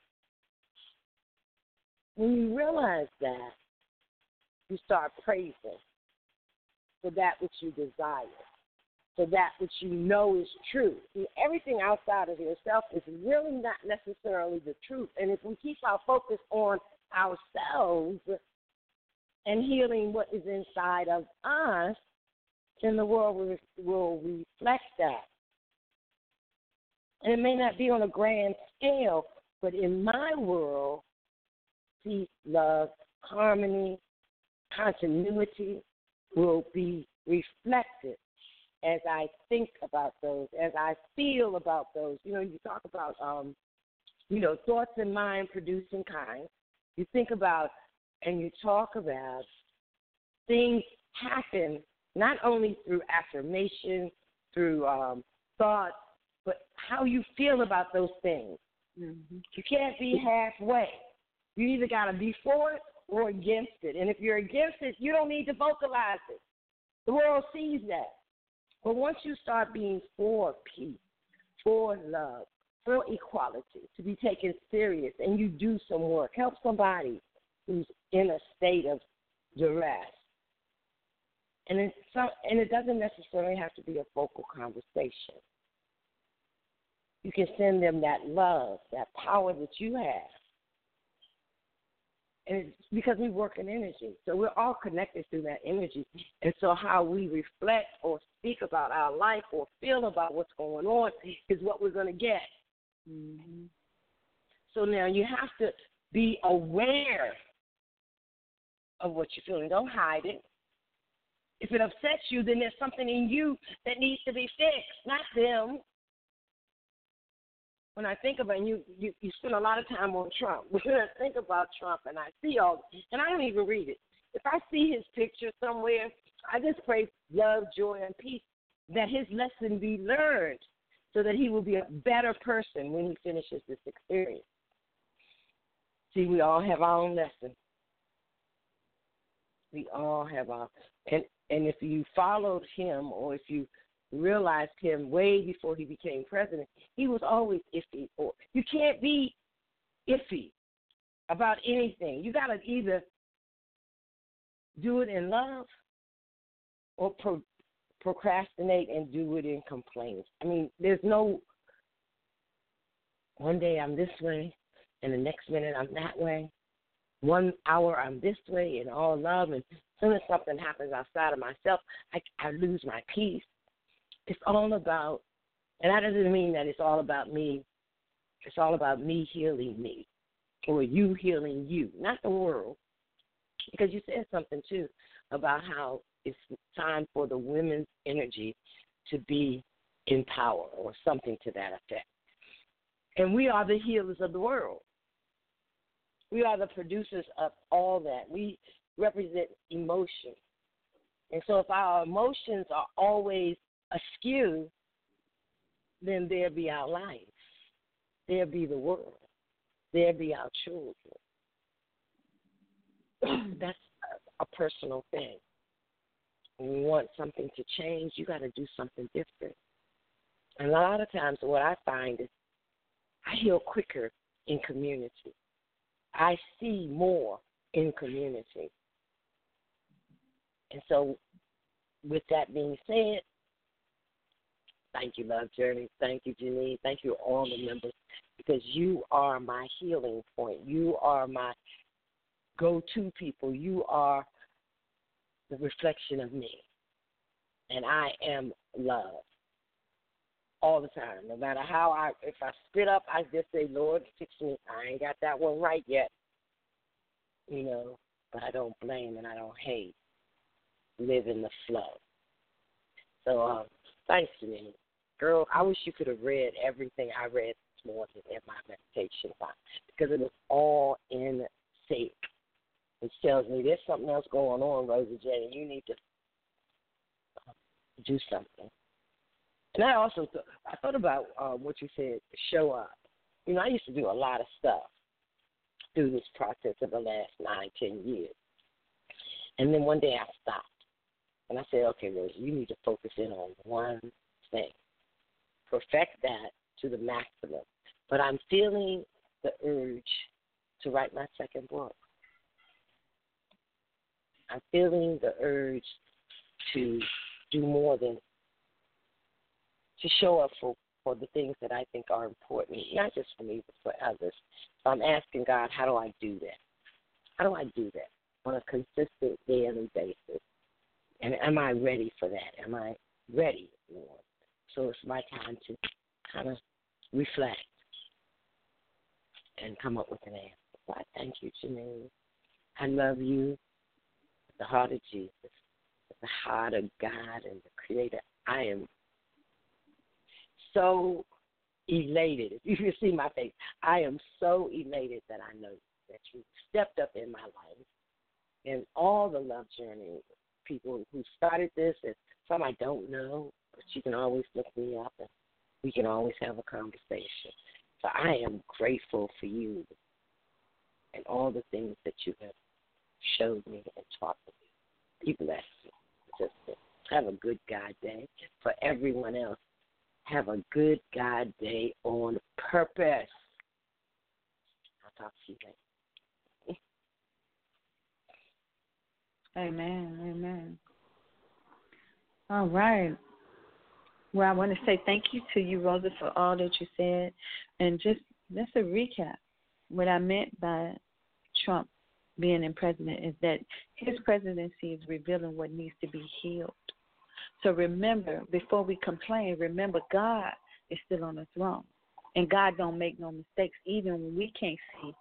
when you realize that, you start praising for that which you desire, for that which you know is true. See, everything outside of yourself is really not necessarily the truth. And if we keep our focus on ourselves and healing what is inside of us, then the world will reflect that. And it may not be on a grand scale, but in my world, peace, love, harmony, continuity will be reflected as I think about those, as I feel about those. You talk about, thoughts in mind producing kind. You think about and you talk about things happen not only through affirmation, through thoughts, but how you feel about those things. Mm-hmm. You can't be halfway. You either got to be for it or against it. And if you're against it, you don't need to vocalize it. The world sees that. But once you start being for peace, for love, for equality, to be taken serious, and you do some work, help somebody who's in a state of duress. And it doesn't necessarily have to be a vocal conversation. You can send them that love, that power that you have. And it's because we work in energy. So we're all connected through that energy. And so how we reflect or speak about our life or feel about what's going on is what we're going to get. Mm-hmm. So now you have to be aware of what you're feeling. Don't hide it. If it upsets you, then there's something in you that needs to be fixed, not them. When I think about you spend a lot of time on Trump. When I think about Trump and I see and I don't even read it. If I see his picture somewhere, I just pray love, joy, and peace, that his lesson be learned so that he will be a better person when he finishes this experience. See, we all have our own lesson. We all have our, and if you followed him or if you realized him way before he became president, he was always iffy. Or you can't be iffy about anything. You got to either do it in love or procrastinate and do it in complaints. I mean, there's no one day I'm this way and the next minute I'm that way. 1 hour I'm this way in all love, and as soon as something happens outside of myself, I lose my peace. It's all about, and that doesn't mean that it's all about me. It's all about me healing me or you healing you, not the world. Because you said something, too, about how it's time for the women's energy to be in power or something to that effect. And we are the healers of the world. We are the producers of all that. We represent emotion. And so if our emotions are always askew, then there be our life. There be the world. There be our children. That's a personal thing. When you want something to change, you got to do something different. And a lot of times what I find is I heal quicker in community. I see more in community. And so with that being said, Thank you, Love Journey. Thank you, Janine. Thank you, all the members, because you are my healing point. You are my go-to people. You are the reflection of me. And I am love all the time. No matter how if I spit up, I just say, Lord, fix me. I ain't got that one right yet. You know, but I don't blame and I don't hate. Live in the flow. So thanks, Janine. Girl, I wish you could have read everything I read this morning in my meditation time, because it was all in sync. Which tells me there's something else going on, Rosa J, and you need to do something. And I also thought about what you said, show up. You know, I used to do a lot of stuff through this process of the last 9-10 years. And then one day I stopped. And I said, okay, Rosa, you need to focus in on one thing. Perfect that to the maximum. But I'm feeling the urge to write my second book. I'm feeling the urge to do more than to show up for the things that I think are important, not just for me, but for others. So I'm asking God, how do I do that? How do I do that on a consistent daily basis? And am I ready for that? Am I ready, Lord? So it's my time to kind of reflect and come up with an answer. So I thank you, Janine. I love you. The heart of Jesus, the heart of God and the Creator. I am so elated. If you can see my face, I am so elated that I know that you stepped up in my life. And all the Love Journey people who started this, and some I don't know, but you can always look me up and we can always have a conversation. So I am grateful for you and all the things that you have showed me and taught me. You bless me. Just have a good God day. For everyone else, have a good God day on purpose. I'll talk to you later. Amen. Amen. All right. Well, I want to say thank you to you, Rosa, for all that you said. And just that's a recap. What I meant by Trump being in president is that his presidency is revealing what needs to be healed. So remember, before we complain, remember God is still on the throne. And God don't make no mistakes, even when we can't see.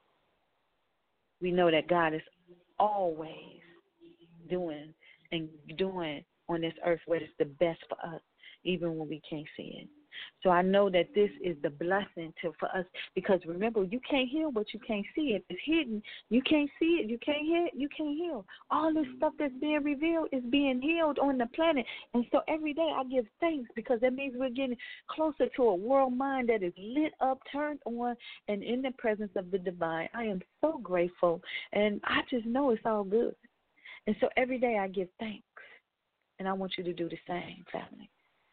We know that God is always doing on this earth what is the best for us, even when we can't see it. So I know that this is the blessing for us, because remember, you can't heal what you can't see. If it's hidden, you can't see it, you can't hear it, you can't heal. All this stuff that's being revealed is being healed on the planet. And so every day I give thanks, because that means we're getting closer to a world mind that is lit up, turned on, and in the presence of the divine. I am so grateful, and I just know it's all good. And so every day I give thanks, and I want you to do the same, family.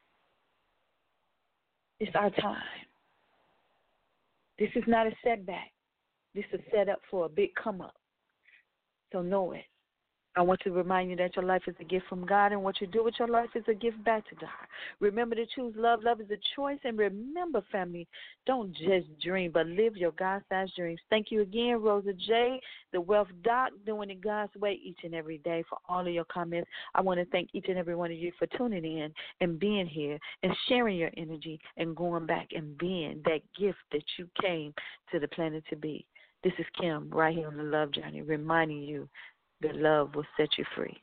It's our time. This is not a setback. This is set up for a big come up. So know it. I want to remind you that your life is a gift from God, and what you do with your life is a gift back to God. Remember to choose love. Love is a choice. And remember, family, don't just dream, but live your God-sized dreams. Thank you again, Rosa J., the Wealth Doc, doing it God's way each and every day, for all of your comments. I want to thank each and every one of you for tuning in and being here and sharing your energy and going back and being that gift that you came to the planet to be. This is Kim, right here on the Love Journey, reminding you that love will set you free.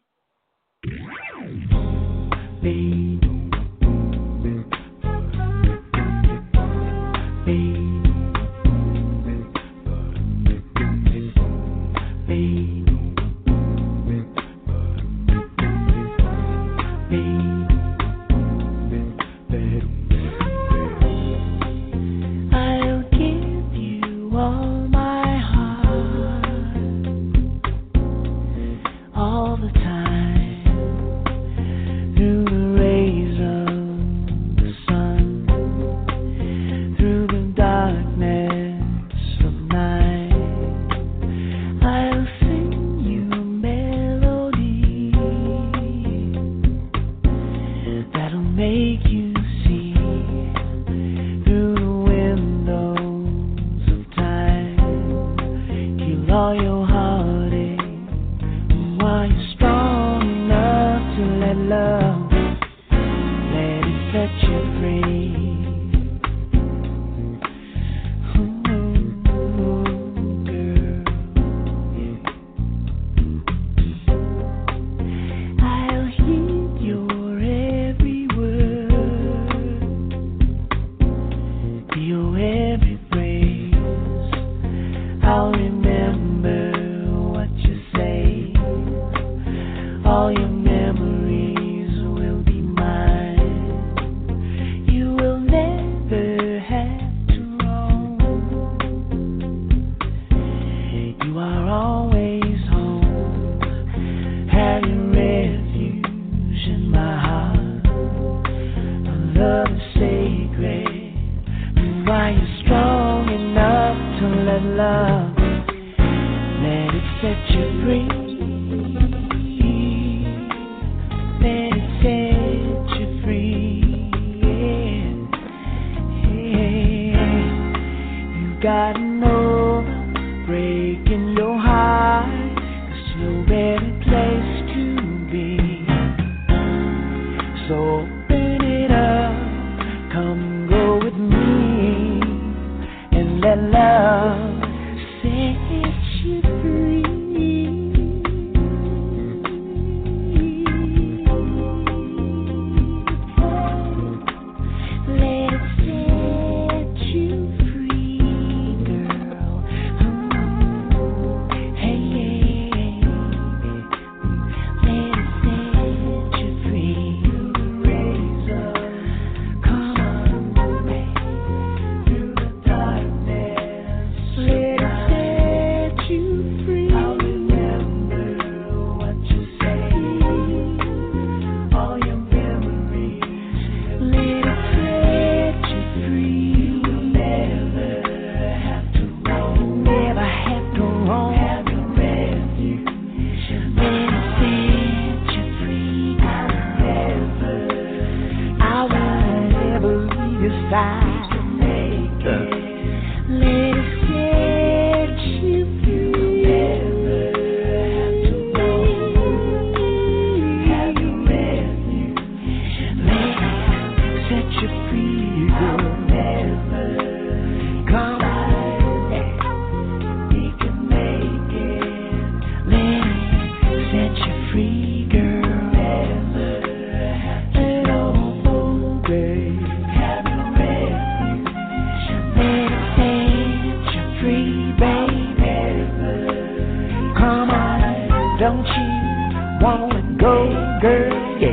I'll give you all my heart, all the time, through the rain. all your heartache. Are you strong enough to let love, let it set you free? Don't you wanna go, girl? Yeah.